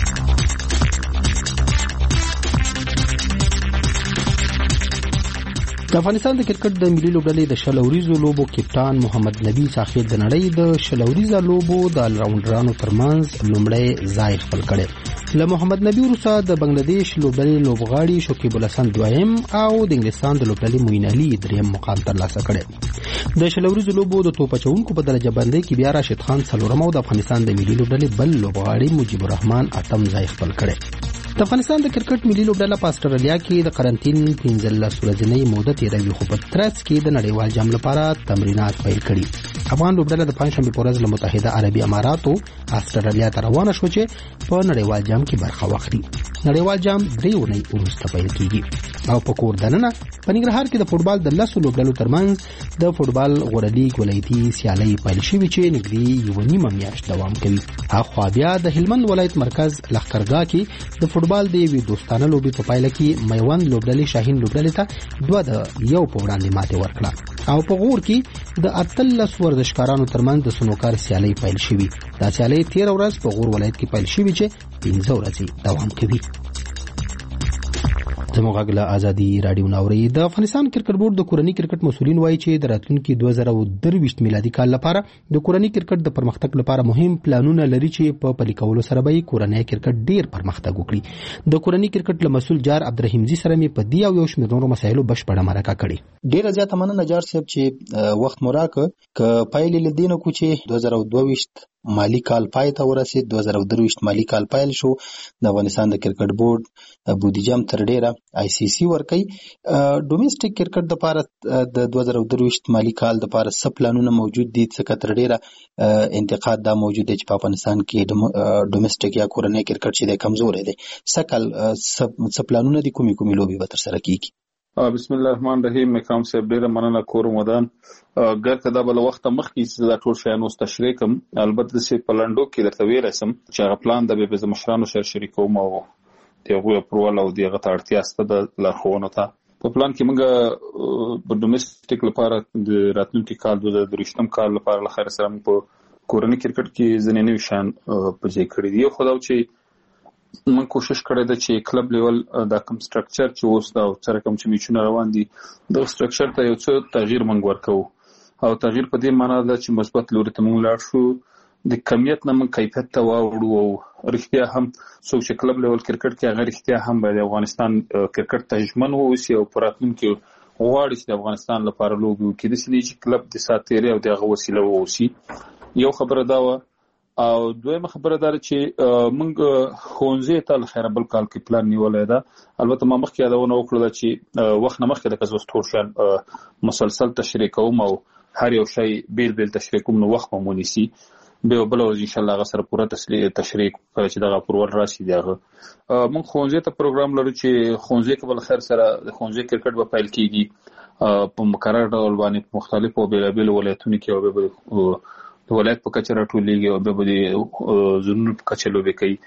د افغانستان د کرکټ د ملي لوبډلې د شل اوریزو لوبو کپټان محمد نبی ساخیل د نړۍ د شل اوریزه لوبو د الراونډرانو ترمنځ لومړی ځای خپل کړی. له محمد نبی وروسته د بنگلاديش لوبډلې لوبغاړي شکیب الحسن دویم او د انګلستان د لوبډلې موین علي دریم مقام ترلاسه کړی. د شل اوریزو لوبو د توپ اچوونکو په درجه بندۍ کې بیا راشد خان څلورم او د افغانستان د ملي لوبډلې بل لوبغاړي مجيب الرحمن اتم ځای خپل کړی. د افغانستان د کرکټ ملي لوبډله په استرالیا کې د قرنټین پنځلس ورځنۍ موده تیروي، خو په ترڅ کې د نړیوال جام لپاره تمرینات پیل کړي. افغان لوبډله د پنځشنبې په ورځ له متحده عربي اماراتو استرالیا ته روانه شوه چې په نړیوال جام کې برخه واخلي. نړیوال جام درې اونۍ وروسته پیل کیږي او په کور دننه په ننګرهار کې د فوټبال د لسو لوبډلو ترمنځ د فوټبال غوره لیګ ولایتي سیالۍ پیل شوې چې نږدې یوه نیمه میاشت دوام کوي. اخوا بیا د هلمند ولایت مرکز لښکرګاه کې د فوټبال د یوې دوستانه لوبې په پایله کې میوند لوبډلې شاهین لوبډلې ته دوه د یو په وړاندې ماتې ورکړه او په غور کې د اتلس ورزشکارانو ترمنځ د سنوکر سیالۍ پیل شوې. دا سیالۍ تېره ورځ په غور ولایت کې پیل شوې چې پنځه ورځې دوام کوي. زموږ غږ له ازادي راډیو ناوري. د افغانستان کرکټ بورډ د کورني کرکټ مسؤلین وایي چې د راتلونکي دوه زره درویشت میلادي کال لپاره د کورني کرکټ د پرمختګ لپاره مهم پلانونه لري چې په پلي کولو سره به کورنی کرکټ ډیر پرمختګ وکړي. د کورني کرکټ له مسؤل جار عبدالرحیمزي سره مې په دې او یو شمېر نورو مسایلو بشپړه مرکه کړې. ډیره زیاته مننه جار صاحب چې وخت مو راکړ. که پایلې له دې نه کو چې دوه زره دوه ویشت مالی کال پای ته ورسید. دوه زره درې مالی کال پیل شو. د افغانستان د کرکټ بورډ بودیجه هم تر ډیره آی سی سی ورکوي. ډومېسټک کرکټ د لپاره د دوه زره درې مالی کال د لپاره څه پلانونه موجود دي؟ څه تر ډیره انتقاد دا موجود دی چې په افغانستان کې ډومېسټک یا کورنۍ کرکټ چې د کمزوري دی. څه کال څه پلانونه دي؟ کومې کومې لوبې به تر سره کیږي؟ بسم الله الرحمن الرحیم. مکرم صاحب ډیره مننه کوم ودان ګرته دا بل وخت مخکې چې دا ټول شیانو تشریح کوم. البته چې پلانډو کې درته ویل سم چې هغه پلان د به د مشرانو سره شریکوم او دغه پرول او دغه ته اړتیا ست د لارښوونو ته. په پلان کې موږ په ډومېسټک لپاره د راتلونکي کال دوه زره درې کال لپاره لخر سره په کورنۍ کرکټ کې ځنې نوي شان په ځای کړی دی. خو دا چې من کوشش کړی ده چې کلب لیول دا کوم سټرکچر چې اوس دا سره کوم چې میچونه روان دي د سټرکچر ته یو څه تغییر منګ ورکو او تغییر په دې معنی ده چې مثبت لوري ته موږ لاړ شو، د کمیت نه موږ کیفیت ته واوړو او رښتیا هم څوک چې کلب لیول کرکټ کې هغه رښتیا هم باید افغانستان کرکټ ته ژمن واوسي او په راتلونکي غواړي چې د افغانستان لپاره لوبي وکړي. داسې چې کلب د ساتیري او دغه وسیله واوسي. یو خبره دا و او دویمه خبره دا چې موږ ښوونځي ته له خیره بل کال کې پلان نیولای ده. البته ما مخکې یادونه وکړه چې وخت نه مخکې د کزوس ټول شان مسلسل تشریح کوم او هر یو شی بیل بیل تشریح کوم نو وخت مو ونیسي. به بل ورځ ان شاء الله هغه سره پوره تشریح کړي چې دغه پرور راشي. دغه موږ ښوونځي ته پروګرام لرو چې ښوونځي کې بل خیر سره د ښوونځي کرکټ به پیل کیږي په مقرر ډول باندې په مختلفو بیلابیل ولایتونو کې او به د ولایت په کچه راټولېږي او به د زونونو په کچه لوبې کوي.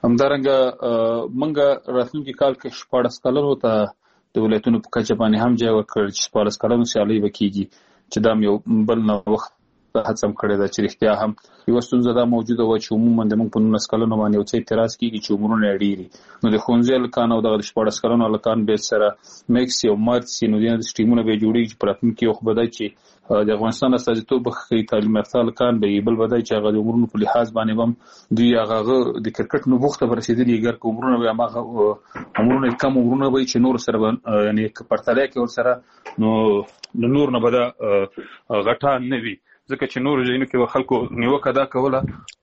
همدارنګه موږ راتلونکي کال کې شپاړس کلنو ته د ولایتونو په کچه باندې هم ځای ورکړ چې شپاړس کلنو سیالۍ به کېږي چې دا یو بل نه وخت هڅه هم کړې ده چې رښتیا هم یوه ستونزه دا موجوده وه چې عموما د موږ په نولس کلنو باندې یو څه اعتراض کېږي چې عمرونه یې ډېر وي. نو د ښوونځي هلکان او دغه د شپاړس کلنو هلکان بیا سره میکس یو مرد سي نو دې ټیمونه به یې جوړېږي چې په راتلونکي وخت به دی چې د افغانستان استازیتوب به کوي. تعلیم یافته هلکان به یې بل به دی چې هغه د عمرونو په لحاظ باندې به هم دوی هغه د کرکټ نبوغ ته به رسېدلي ګر که عمرونه به هماغه عمرونه کم عمرونه به چې نور سره به یعنې که پرتله کړې ورسره نو د نور نه به دا غټان نه وي ځکه چې نور ځایونو کې به خلکو نیوکه دا کوله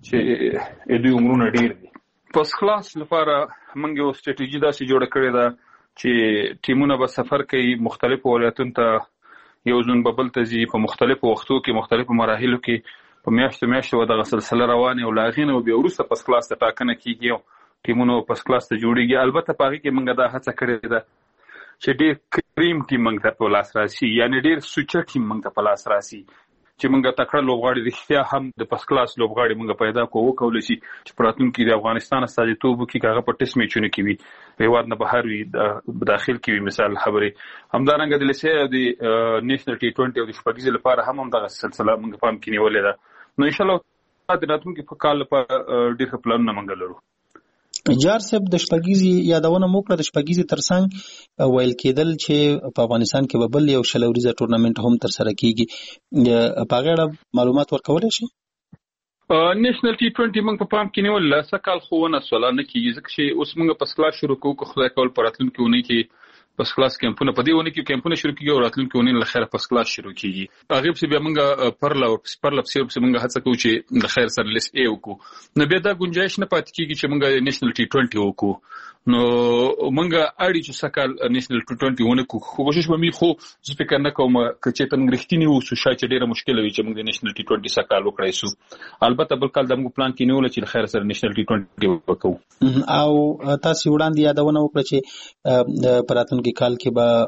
چې دوی عمرونه ډېر دي. فست کلاس لپاره موږ یو سټریټیجي داسې جوړه کړې ده چې ټیمونه به سفر کوي مختلفو ولایتونو ته، یو ځون به بل ته ځي په مختلفو وختو کې مختلفو مراحلو کې په میاشتو میاشتو به دغه سلسله روانې او له هغې نه بیا وروسته فست کلاس ته ټاکنه کېږي او ټیمونه فست کلاس ته جوړېږي. البته په هغې کې موږ دا هڅه کړې ده چې ډېر کریم ټیم موږ ته په لاس راسي، یعنې ډېر سوچه ټیم موږ ته په لاس راسي چې موږ تکړه لوبغاړي رښتیا هم د فست کلاس لوبغاړي موږ پیدا کوو وکولی شي چې په راتلونکي د افغانستان استازیتوب وکړي که هغه په ټیسټ میچونو کې وي هېواد نه بهر وي داخل کې وي. مثال خبرې همدارنګه د لیسې او د نیشنل ټي ټوینټي او د شپږیزې لپاره هم همدغه سلسله موږ پام کې نیولې ده. نو انشاءالله د راتلونکي په کال لپاره ډېر ښه پلانونه موږ لرو. جار صاحب د شپږیزې یادونه مو کړه، د شپږیزې ترڅنګ ویل کېدل چې په افغانستان کې به بل یو شل اوریزه ټورنمنټ هم ترسره کېږي، په هغې اړه معلومات ورکولی شي؟ نیشنل ټي ټوینټي موږ په پام کې نیول څه کال خو ونه سوله نه کېږي ځکه چې اوس موږ فست کلاس شروع کوو که خدای کول په راتلونکي اونۍ کې فست کلاس کیمپونه په دې اونۍ کې کیمپونه شروع کېږي او راتلونکي اونۍ له خیره فست کلاس شروع کېږي. په هغې پسې بیا موږ پرله پرله پسې ورپسې موږ هڅه کوو چې د خیر سره لیست اے وکړو. نو بیا دا ګنجایش نه پاتې کېږي چې موږ نیشنل ټي ټوینټي وکړو. نو موږ اړي چې څه کال نیشنل ټي ټوینټي ونه کړو خو کوشش به مې خو زه فکر نه کوم که چېرته موږ رښتینې اوسو شاید چې ډېره مشکله وي چې موږ د نیشنل ټي ټوینټي څه کال وکړی سو. البته بل کال د موږ پلان کې نیوله چې له خیر سره نیشنل ټي ټوینټي وکړو. او تاسې وړاندې یادونه وکړه چې په راتلونکي کال کې به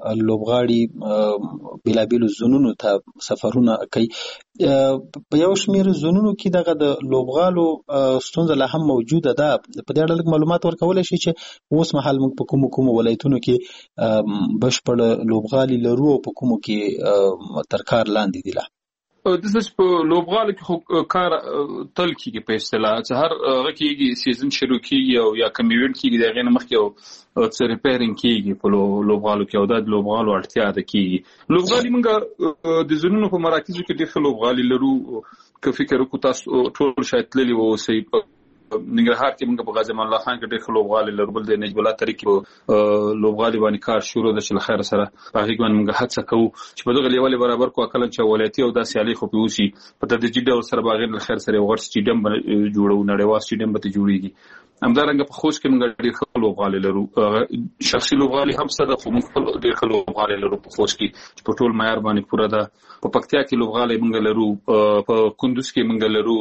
لوبغاړي بېلابېلو زونونو ته سفرونه کوي. په یو شمېر زونونو کې دغه د لوبغالو ستونزه لا هم موجوده ده. په دې اړه لږ معلومات ورکولی شي چې اوس مهال موږ په کومو کومو ولایتونو کې بشپړ لوبغالي لرو او په کومو کې تر کار لاندې دي؟ لا داسې په لوبغالو کې خو کار تل کېږي په اصطلاح چې هر هغه کېږي سیزن شروع کېږي او یا کوم ایونټ کېږي د هغې نه مخکې او څه ریپیرینګ کېږي په لوبغالو کې او دا د لوبغالو اړتیا ده کېږي. لوبغالي موږ د زونونو په مراکزو کې ډېر ښه لوبغالي لرو. که فکر وکړو تاسو ټول شاید تللي واوسئ ننګرهار کې موږ په غازی امان الله خان کې ډېر لوبغالي لرو، بل د نجیب الله طریق لوبغالي باندې کار شروع ده چې خیر سره هغه باندې موږ هڅه کوو چې په دغه لیول برابر کو اکل چې ولایتي او د سیالي خو پیوسی په تدریجي ډول سره باغیر خیر سره ورس سټیډیم جوړو نړیوال سټیډیم به جوړیږي. همدارنګه په خوست کې موږ ډېر ښه لوبغالي لرو، شخصي لوبغالي هم څه ده خو موږ ډېر ښه لوبغالي لرو په خوست کې چې په ټول معیار باندې پوره ده. په پکتیا کې لوبغالي موږ لرو، په کندوز کې موږ لرو،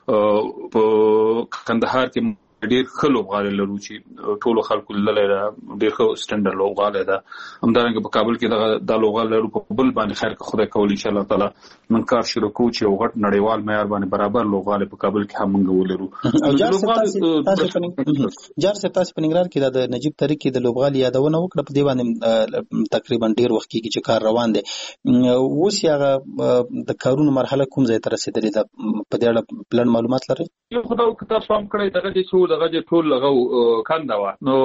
په کندهار کې ډېر ښه لوبغالي لرو چې ټولو خلکو لله ډېر ښه سټنډرډ لوبغالي ده. همدارنګه په کابل کې دا لوبغالي لرو، په بل باندې خیر که خدای کول ان شاء الله تعالی من کار شروع کوو چې یو غټ نړیوال معیار باندې برابر لوبغالي په کابل کې هم موږ ولرو. جار صاحب تاسو په ننګرهار کې د نجیب طریق د لوبغالي یادونه وکړه، په دې باندې تقریبا ډېر وخت کېږي چې کار روان دی. اوس هغه د کارونو مرحله کوم ځای ته رسېدلې ده؟ په دې اړه پلان معلومات لرئ؟ یو خدای کتاب پام کړی دغه چې دغه ټول لغه کنده و نو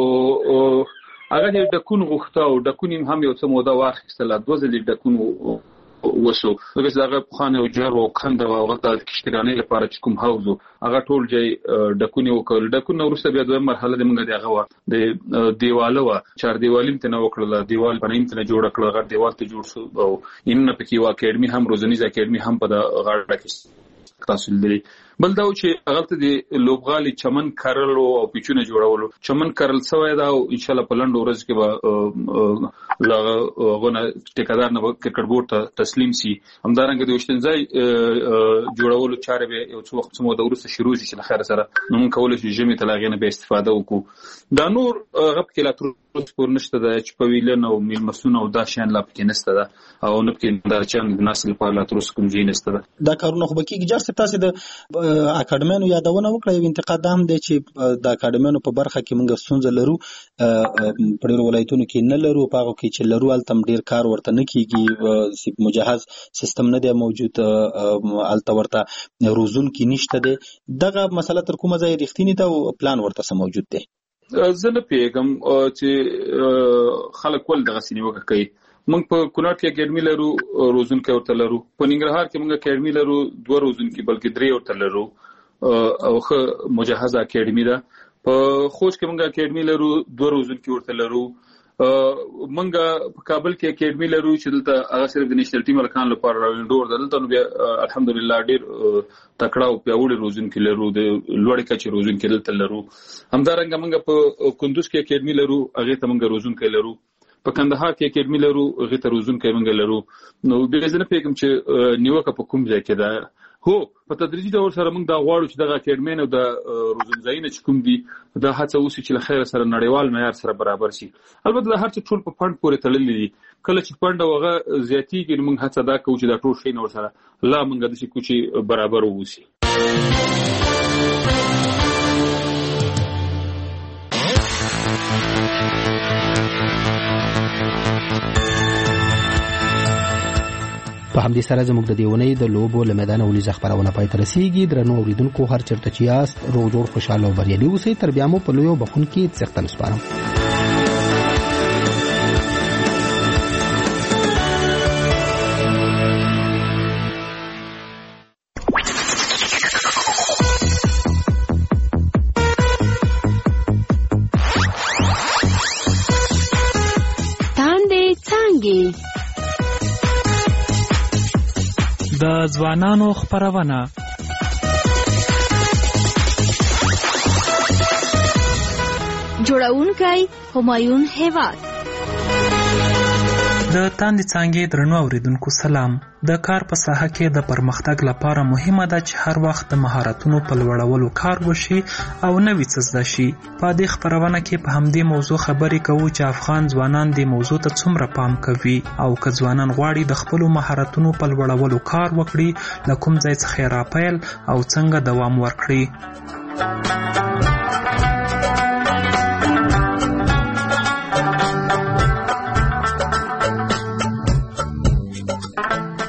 هغه د کون غوښته او د کون هم یو څه موده واخیستله، دوه ځلې د کون وسو دغه دغه خانه او جر او کنده او هغه د کشتیرانې لپاره چې کوم حوض هغه ټول ځای د کون وکړل. د کون وروسته بیا دوه مرحله د موږ دغه د دیواله و چار دیوالیم ته نو وکړل، دیوال پنیم ته جوړ کړل، غړ دیوال ته جوړ شو او ان په کې وا اکیډمي هم روزنیز اکیډمي هم په غاړه کې تحصیل لري. بل دا چې هغه ته د لوبغالي چمن کرلو او پیچونه جوړولو چمن کرل سوی دا او ان شاء الله په لنډ ورځ کې به لغه غونه ټیکادار نه کرکټ بورډ ته تسلیم سي. همدارنګه د وشتنځای جوړولو چارې به یو څو وخت مو د ورسته شروع شي چې خیر سره نو موږ کولای شو جمعي تلاغینه به استفاده وکړو. دا نور غب کې لا تر پور نشته د چې په ویلن او میلمسون او دا شان لا پکې نشته ده او نه پکې د چان د نسل په لا تر اوسه کوم ځای نشته ده. دا کارونه خو به کېږي. جار صاحب تاسو د اکاډمیانو یادونه وکړه، یو انتقاد هم دی چې د اکاډمیانو په برخه کې موږ ستونزه لرو، په ډېرو ولایتونو کې نه لرو، په هغو کې چې لرو هلته هم ډېر کار ورته نه کېږي، مجهز سیستم نه دی موجود، هلته ورته روزونکي نشته دی. دغه مسله تر کومه ځایه رښتینې ده او پلان ورته څه موجود دی؟ زه نه پوهېږم چې خلک ولې دغسې نیوکه کوي. موږ په کونړ کې اکیډمي لرو، روزونکي ورته لرو. په ننګرهار کې موږ اکیډمي لرو، دوه روزونکي بلکې درې ورته لرو او ښه مجهزه اکیډمي ده. په خوست کې موږ اکیډمي لرو، دوه روزونکي ورته لرو. موږ په کابل کې اکیډمي لرو چې دلته هغه صرف د نېشنل ټیم هلکانو لپاره راوینډور ده. دلته نو بیا الحمدلله ډېر تکړه او پیاوړي روزونکي لرو، د لوړې کچې روزونکي دلته لرو. همدارنګه موږ په کندوز کې اکیډمي لرو، هغې ته موږ روزونکي لرو. په کندهار کې اکیډمي لرو، هغې ته روزونکي موږ لرو. نو بیا زه نه پوهېږم چې نیوکه په کوم ځای کې ده. هو په تدریجي ډول سره موږ دا غواړو چې دغه اکیډمي او د روزنځایونه چې کوم دي دا هڅه وشي چې له خیره سره نړیوال معیار سره برابر شي. البته دا هر څه ټول په فنډ پورې تړلي دي. کله چې فنډ او هغه زیاتېږي نو موږ هڅه دا کوو چې دا ټول شی نور سره لا موږ داسې کوو چې برابر ووسي. په همدې سره زموږ د دې اونۍ د لوبو له میدانه ولې خبرونه پای ته رسیږي. درنو اوریدونکو هر چېرته چې یاست روغ جوړ خوشحاله او بریالي اوسئ. تر بیا مو په لویو بخښونکي څښتن سپارم. د ځوانانو خپرونه جوړونکی همایون هیواد. د تاندې څانګې درنو اوریدونکو سلام. د کار په ساحه کې د پرمختګ لپاره مهمه ده چې هر وخت د مهارتونو په لوړولو کار وشي او نوي څه زده شي. په دې خپرونه کې په همدې موضوع خبرې کوو چې افغان ځوانان دې موضوع ته څومره پام کوي او که ځوانان غواړي د خپلو مهارتونو په لوړولو کار وکړي له کوم ځای څخه یې راپیل او څنګه دوام ورکړي.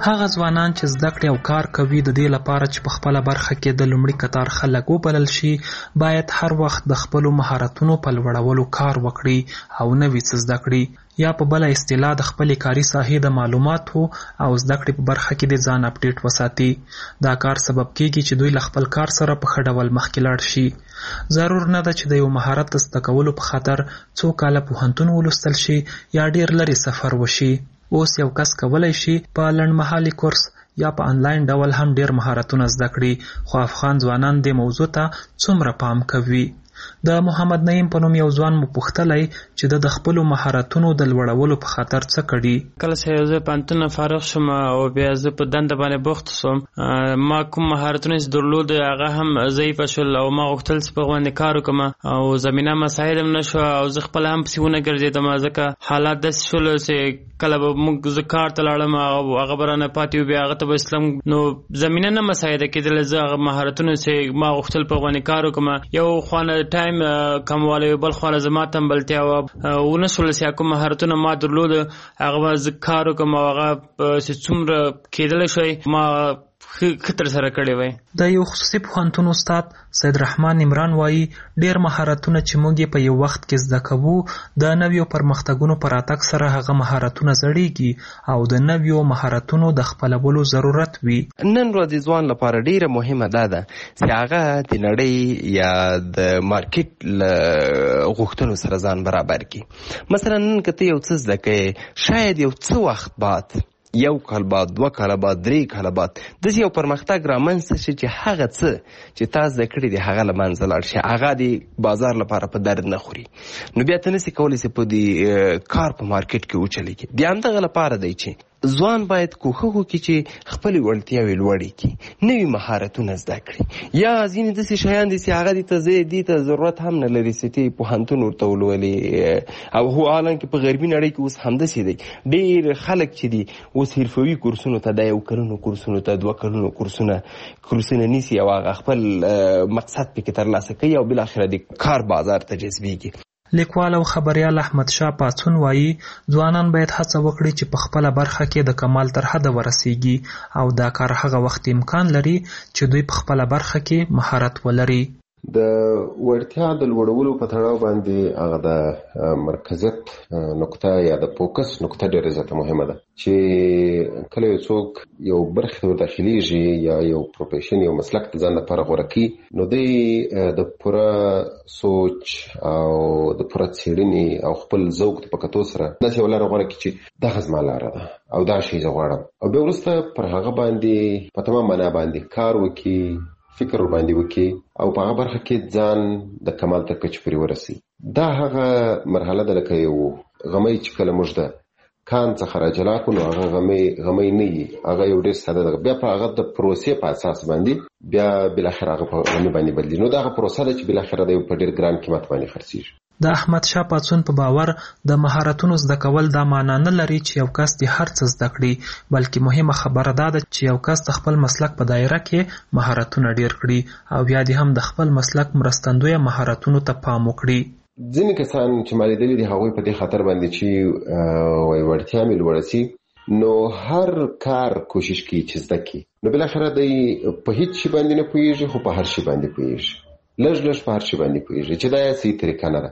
هغه ځوانان چې زده کړې او کار کوي د دې لپاره چې په خپله برخه کې د لومړي کتار خلک وبلل شي باید هر وخت د خپلو مهارتونو په لوړولو کار وکړي او نوي څه زده کړي، یا په بله اصطلاح د خپلې کاري ساحې د معلوماتو او زده کړې په برخه کې د ځان اپډیټ وساتي. دا کار سبب کیږي چې دوی له خپل کار سره په ښه ډول مخکې لاړ شي. ضرور نه ده چې د یو مهارت د زده کولو په خاطر څو کاله پوهنتون ولوستل شي یا ډیر لرې سفر وشي. اوس یو کس کولی شي په لنډمهالي کورس یا په انلاین ډول هم ډیر مهارتونه زده کړي، خو افغان ځوانان دې موضوع ته څومره پام کوي؟ د محمد نعیم په نوم یو ځوان مو پوښتلی چې د د خپلو مهارتونو د لوړولو په خاطر څه کړي. کله چې زه پوهنتون نه فارغ شوم او بیا زه په دنده باندې بوخت شوم، ما کوم مهارتونه چې درلود هغه هم ضعیفه شول او ما غوښتل چې په باندې کار وکړم او زمینه مساعد هم نه شوه او زه خپله هم پسې ونه ګرځېدم، ځکه حالات داسې شول چې کله به موږ زه کار ته لاړم او هغه به رانه پاتې و، بیا هغه ته به اسلام نو زمینه نه مساعده کېدله. زه هغه مهارتونه چې ما غوښتل په باندې کار وکړم، یو خوانه ټایم کموالی، بل خواله زما تنبلتیا وه، ونه شول چې کوم مهارتونه ما درلود هغه به زه کار وکړم او هغه چې څومره کېدلی شوی ما ښه ترسره کړی وی. د یو خصوصي پوهنتون استاد سید رحمان عمران وایي ډېر مهارتونه چې موږ یې په یو وخت کې زده کوو د نویو پرمختګونو په راتګ سره هغه مهارتونه زړېږي او د نویو مهارتونو د خپلولو ضرورت وي. نن ورځې ځوان لپاره ډېره مهمه ده ده چې هغه د نړۍ یا د مارکیټ له غوښتنو سره ځان برابر کړي. مثلا نن که ته یو څه زده کوې، شاید یو څه وخت بعد، یو کال بعد، دوه کاله بعد، درې کاله بعد داسې یو پرمختګ رامنځته شي چې هغه څه چې تا زده کړي دي هغه له منځه لاړ شي، هغه د بازار لپاره په درد نه خوري. نو بیا ته نسې کولی چې په دې کار په مارکیټ کې وچلېږي. د همدغه لپاره دی چې ځوان باید کوښښ وکړي چې خپلې وړتیاوې لوړې کړي، نوي مهارتونه زده کړي. یا ځینې داسې شیان دي چې هغه دې ته زه دې ته ضرورت هم نه لري چې ته پوهنتون ورته ولولې، او هو حالانکې په غربي نړۍ کې اوس همداسې دی. ډېر خلک چې دي اوس حرفوي کورسونو ته، د یو کلونو کورسونو ته، دوه کلونو کورسونه کورسونه نیسي او هغه خپل مقصد پکې ترلاسه کوي او بالاخره د کار بازار ته جذبېږي. لیکوال او خبریال احمد شاه پاڅون وایي ځوانان باید هڅه وکړي چې په خپله برخه کې د کمال تر حده ورسیږي او دا کار هغه وخت امکان لري چې دوی په خپله برخه کې مهارت ولري. د وړتیا د لوړولو په تړاو باندې هغه د مرکزیت نقطه یا د فوکس نقطه ډېره زیاته مهمه ده چې کله یو څوک یو برخې ته ورداخلیږي یا یو پروفیشن یو مسلک د ځان لپاره غوره کړي، نو دی د پوره سوچ او د پوره څېړنې او خپل ذوق په کتو سره داسې یوه لاره غوره کړي چې دغه زما لاره ده او دا شی زه غواړم، او بیا وروسته پر هغه باندې په تمام معنا باندې کار وکړي، فکر ورباندې وکړي او په هغه برخه کې ځان د کمال تر کچې پورې ورسي. دا هغه مرحله ده لکه یو غمی چې کله موږ د کان څخه راجلا کړو نو هغه غمی غمی نه وي، هغه یو ډېر ساده ده. بیا په هغه د پروسې په اساس باندې بیا بالاخره هغه په غمی باندې بدلېږي. نو دا هغه پروسه ده چې بالاخره د په ډېر ګران قیمت باندې خرڅېږي. د احمد شاه پاڅون په باور د مهارتونو زده کول دا معنا نه لري چې یو کس د هر څه زده کړي، بلکې مهمه خبره دا ده چې یو کس د خپل مسلک په دایره کې مهارتونه ډیر کړي او بیا دې هم د خپل مسلک مرستندویه مهارتونو ته پام وکړي. ځینې کسان چې ما لیدلي دي هغوی په دې خاطر باندې چې وایي وړتیا مې لوړه سي نو هر کار کوشش کوي چې زده کړي، نو بالاخره دی په هیڅ شي باندې نه پوهېږي خو په هر شي باندې پوهېږي، لږ لږ په هر شي باندې پوهېږي چې دا یې صحیح طریقه نه ده.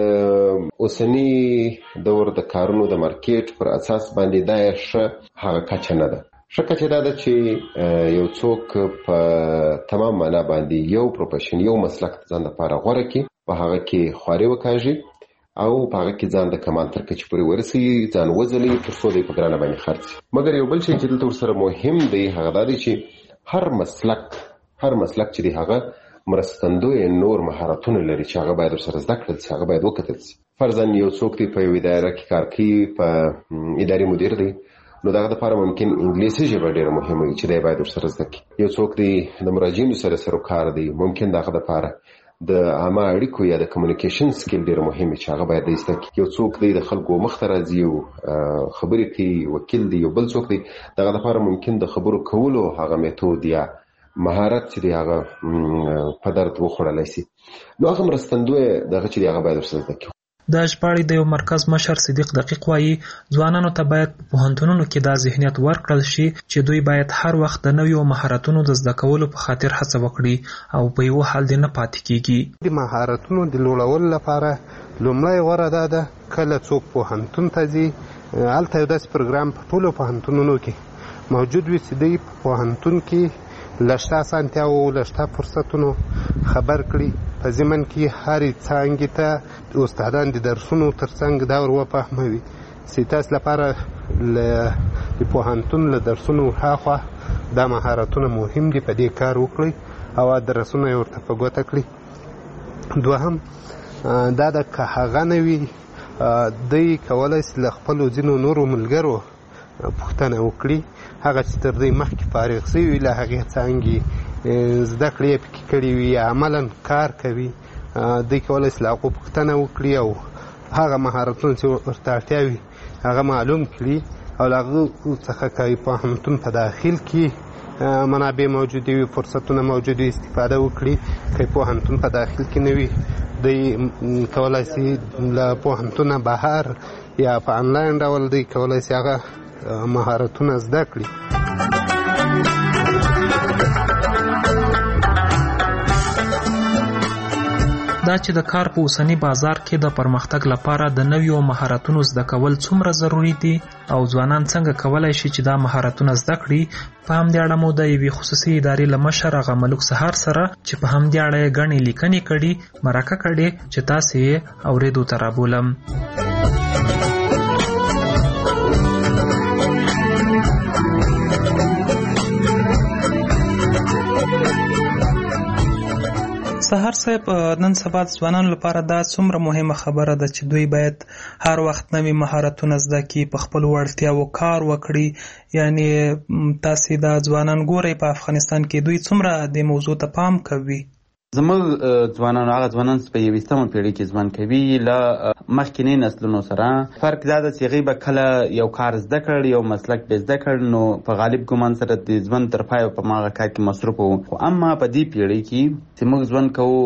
د اوسني دور د کارونو د مارکیټ پر اساس باندې دا یې ښه هغه کچه نه ده. ښه کچه دا ده چې یو څوک په تمام معنا باندې یو پروفیشن یو مسلک ځان لپاره غوره کړي، په هغه کې خواري وکاږي او په هغه کې ځان د کمال تر کچې پورې ورسوي، ځان وځلوي تر څو دی په ګرانه باندې خرڅ شي. مګر یو بل شی چې دلته ورسره مهم دی هغه دا دی چې هر مسلک هر مسلک چې دی هغه مرستندوی نور مهارتونه لري چې هغه باید ورسره زده کړل شي، هغه باید وکتل شي. فرضاً یو څوک دی په یوه اداره کې کار کوي، په اداري مدیر دی، نو دغه دپاره ممکن انګلیسي ژبه ډېره مهمه وي چې دی باید ورسره زده کړي. یو څوک دی د مراجعینو سره سروکار دی، ممکن دغه دپاره د عامه اړیکو یا د کمیونیکیشن سکیل ډېر مهم چې هغه باید زده کړي. یو څوک دی د خلکو مخ ته راځي او خبرې کوي، وکیل دی، یو بل څوک دی دغه دپاره ممکن د خبرو کولو هغه میتود یا مهارت چې دی هغه په درد وخوړلی سي، نو هغه مرستندوی دغه چې دی هغه باید ورسره زده کړي. د ژباړې د یو مرکز مشر صدیق دقیق وایي ځوانانو ته باید په پوهنتونونو کې دا ذهنیت ورکړل شي چې دوی باید هر وخت د نویو مهارتونو د زده کولو په خاطر هڅه وکړي او په یو حال دې نه پاتې کیږي. د مهارتونو د لوړولو لپاره لومړی غوره ده ده کله څوک پوهنتون ته ځي هلته یو داسې پروګرام په ټولو پوهنتونونو کې موجود وي چې دوی په پوهنتون کې له شته اسانتیاوو له شته فرصتونو خبر کړي. په ضمن کې هرې څانګې ته استادان د درسونو تر څنګ دا ور وفهموي چې تاسو لپاره د پوهنتون له درسونو هاخوا دا مهارتونه مهم دي، په دې کار وکړئ او درسونه یې ورته په ګوته کړي. دوهم دا د که هغه نه وي دوی کولی شي له خپلو ځینو نورو ملګرو پوښتنه وکړي، هغه چې تر دوی مخکې فارغ شوي وي له هغې څانګې زده کړې یې پکې کړي وي یا عملا کار کوي، دوی کولی شي له هغو پوښتنه وکړي او هغه مهارتونه چې ورته اړتیا وي هغه معلوم کړي او له هغو څخه که پوهنتون په داخل کې منابع موجودې وي، فرصتونه موجود وي، استفاده وکړي. که پوهنتون په داخل کې نه وي دوی کولی شي له پوهنتونه بهر یا په انلاین ډول دوی کولی شي هغه مهارتونه زده کړي. دا چې د کار په اوسنی بازار کې د پرمختګ لپاره د نویو مهارتونو زده کول څومره ضروری دي او ځوانان څنګه کولای شي چې دا مهارتونه زده کړي، په همدې اړه مو د یوې خصوصي ادارې له مشر هغه ملک سهار سره چې په همدې اړه یې ګڼې لیکنې کړي مرکه کړې چې تاسې یې اورېدو ته رابولم. سهار صاحب، نن سبا ځوانانو لپاره دا څومره مهمه خبره ده چې دوی باید هر وخت نوي مهارتونه زده کړي، په خپلو وړتیاوو کار وکړي. یعنی تاسې دا ځوانان ګورئ په افغانستان کې دوی څومره د موضوع ته پام کوي؟ زموږ ځوانان هغه ځوانان چې په یویشتمه پیړۍ کې ژوند کوي له مخکینی نسلونو سره فرق دا ده چې هغوی به کله یو کار زده کړ، یو مسلک به زده کړ، نو په غالب ګمان سره د ژوند تر پایه په هماغه کار کې مصروف وو. خو اما په دې پیړۍ کې چې موږ ژوند کوو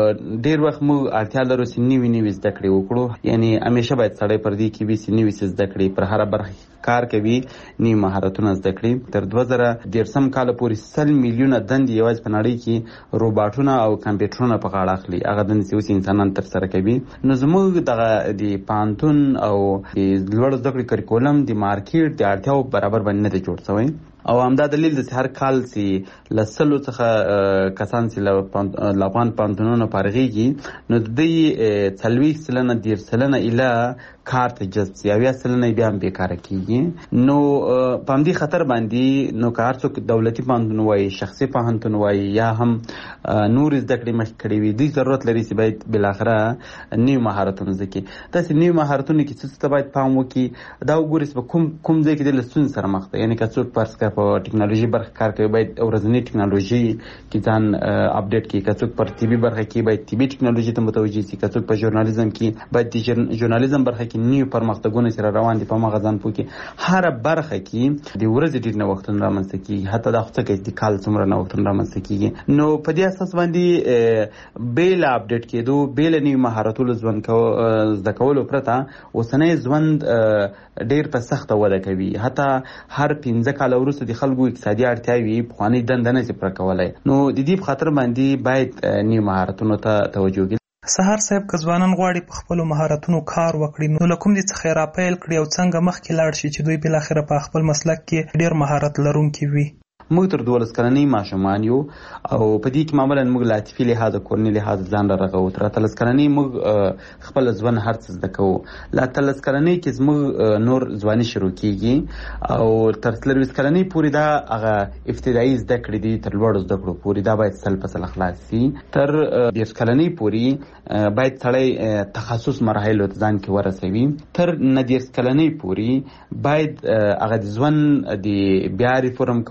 ډېر وخت موږ اړتیا لرو چې نوي نوي زده کړې وکړو. یعنی همیشه باید سړی پر دې کې وي چې نوي څه زده کړي، پر هره برخه کار کوي، نوي مهارتونه زده کړي. تر دوه زره دېرشم کاله پورې سل میلیونه دندې یوازې په نړۍ کې روباټونه او کمپیوټرونه په غاړه اخلي، هغه دندې چې اوس انسانان ترسره کوي. نو زموږ دغه د پوهنتون او د لوړو زده کړې کریکولم د مارکیټ د اړتیاوو برابر باندې نه دی جوړ شوی او همدا دلیل د هر کال چې له سلو څخه کسان چې له افغان پوهنتونونو فارغېږي نو د دوی څلوېښت سلنه دېرش سلنه ایله کار ته جذب شي، اویا سلنه بیا هم بېکاره کېږي. نو په همدې خطر باندې نو که هر څوک دولتي پوهنتون وایي، شخصي پوهنتون وایي یا هم نور زده کړې مخکې کړې وي، دوی ضرورت لري چې باید بالاخره نوي مهارتونه زده کړي. داسې نوي مهارتونه کې څه ته باید پام وکړي، دا وګورئ چې په کوم کوم ځای کې د له ستونزې سره مخ ده. یعنې که څوک فرض کړه په ټکنالوژي برخه کار کوي باید ورځنۍ ټکنالوژي کې ځان اپډیټ کړي، که څوک پر طبي برخه کې باید طبي ټکنالوژي ته متوجه شي، که څوک په ژورنالیزم کې باید د ژورنالیزم برخه کې نوي پرمختګونه چې را روان دي په هماغه ځان پوه کړي. هره برخه کې د ورځې ډېر نوښتونه رامنځته کېږي، حتی دا خو څه کوي د کال څومره نوښتونه رامنځته کېږي. نو په دې اساس باندې بې له اپډیټ کېدو، بې له نوي مهارتونو ژوند زده کولو پرته اوسنی ژوند ډېر په سخته وده کوي. حتی هر پنځه کاله وروسته د خلکو اقتصادي اړتیاوې پخوانۍ دنده نه شي پوره کولی. نو د دې په خاطر باندې باید نوي مهارتونو ته توجه وکړي. سهار صاحب، که ځوانان غواړي په خپلو مهارتونو کار وکړي نو له کوم دې څخه یې راپیل کړي او څنګه مخکې لاړ شي چې دوی بالاخره په خپل مسلک کې ډېر مهارت لرونکي وي؟ موږ تر دولس کلنۍ ماشومان یو او په دې کې معمولا موږ له عاطفي لحاظه کورني لحاظه ځان را رغوو. تر اتلس کلنۍ موږ خپل ژوند هر څه زده کوو. له اتلس کلنۍ کې زموږ نور ځواني شروع کېږي او تر څلرویشت کلنۍ پورې دا هغه ابتدایي زده کړې دي تر لوړو زده کړو پورې دا باید سل په سل خلاص شي. تر دېرش کلنۍ پورې باید سړی تخصص مراحلو ته ځان کې ورسوي. تر نه دېرش کلنۍ پورې باید هغه د ژوند د بیا ریفورم کولو، بیا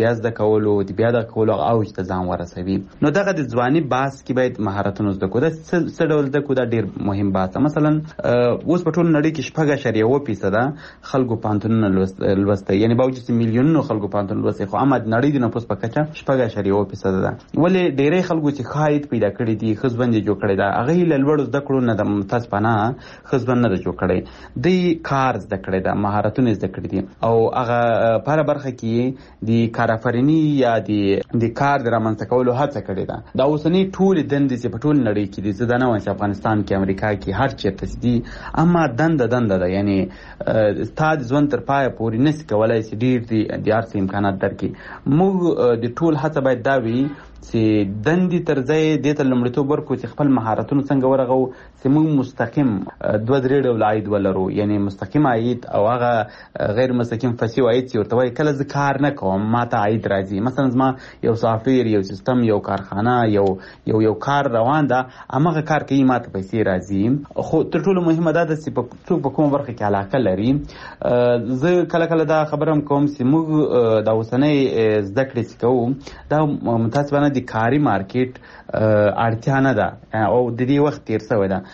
بیا زده کولو د بیا د کولو اوج ته ځان ورسوي. نو دغه د ځواني بحث کې باید مهارتونه زده کړو. دا څه ډول زده کړو؟ دا ډېر مهم بحث. مثلا اوس په ټول نړۍ کې شپږ اعشاریه اوه فیصده خلکو پوهنتونونه لوستی، یعنې باوجود چې میلیونونو خلکو پوهنتون لوستی، خو اما د نړۍ د نفوس په کچه شپږ اعشاریه اوه فیصده ده. ولې ډېری خلکو چې ښه عاید پیدا کړي دي، ښه ژوند یې جوړ کړی ده، هغه یې له لوړو زده کړو نه د متاسفانه ښه ژوند نه ده جوړ کړی. دوی کار زده کړی ده، مهارتونه زده کړي دي، او هغه په هره برخه کې د کارآفریني یا د کار د رامنځته کولو هڅه کړې ده. دا اوسنۍ ټولې دندې چې په ټول نړۍ کې دي، زه دا نه وایم چې افغانستان کې، امریکا کې، هر چېرته دي، اما دنده دنده ده. یعنې ستا د ژوند تر پایه پورې نسي کولی چې ډېر د هر څه امکانات درکړي. موږ د ټول هڅه باید دا وي چې دندې تر ځای دې ته لومړیتوب ورکړو چې خپل مهارتونه څنګه ورغو چې موږ مستقیم دوه درې ډوله عاید ولرو، یعنې مستقیم عاید او هغه غیر مستقیم فسیو عاید چې ورته وایي کله زه کار نه کوم ما ته عاید راځي. مثلا زما یو سافټویر، یو سیستم، یو کارخانه، یو یو یو کار روان ده، هماغه کار کوي، ما ته پیسې راځي. خو تر ټولو مهمه دا ده چې څوک په کومه برخه کې علاقه لري. زه کله کله دا خبره هم کوم چې موږ دا اوسنۍ زده کړې چې کوو دا متاسفانه د کاري مارکیټ اړتیا نه ده او د دې وخت تیر شوی ده.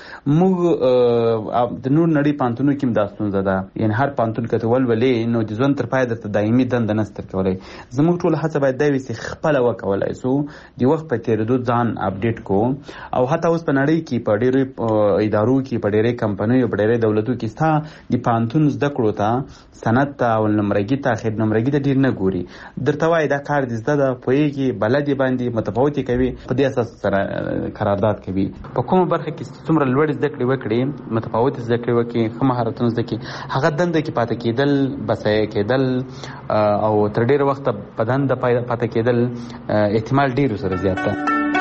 موږ د نور نړۍ پوهنتونونو کې هم دا ستونزه ده، یعنې هر پوهنتون که ته ولولې نو د ژوند تر پایه درته دایمي دنده نشته درکولی. زموږ ټوله هڅه باید دا وي چې خپله وکولی سو د وخت په تېرېدو ځان اپډېټ کړو. او حتی اوس په نړۍ کې په ډېرو ادارو کې، په ډېرې کمپنیو، په ډېرې دولتو کې ستا د پوهنتون زده کړو ته، سند ته او نمرګي ته، اخر نمرګي ته ډېر نه ګوري. درته وایي دا کار دې زده ده، پوهېږي، بلد یې باندې متفاوت کوي، په دې اساس سره قرارداد کوي. په کومه برخه کې څومره لوړې زده کړې وکړي، متفاوت زده کړې وکړي، ښه مهارتونه زده کړي، هغه دنده کې پاتې کېدل، بسایه کېدل او تر ډېره وخته په دنده پاتې کېدل احتمال ډېر سره زیات ده.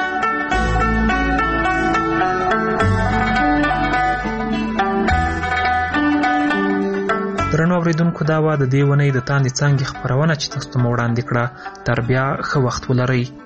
درنو اوریدونکو، دا وه د دې اونۍ د تاندې څانګې خپرونه چې تاسو ته مو وړاندې کړه. تر بیا ښه وخت ولرئ.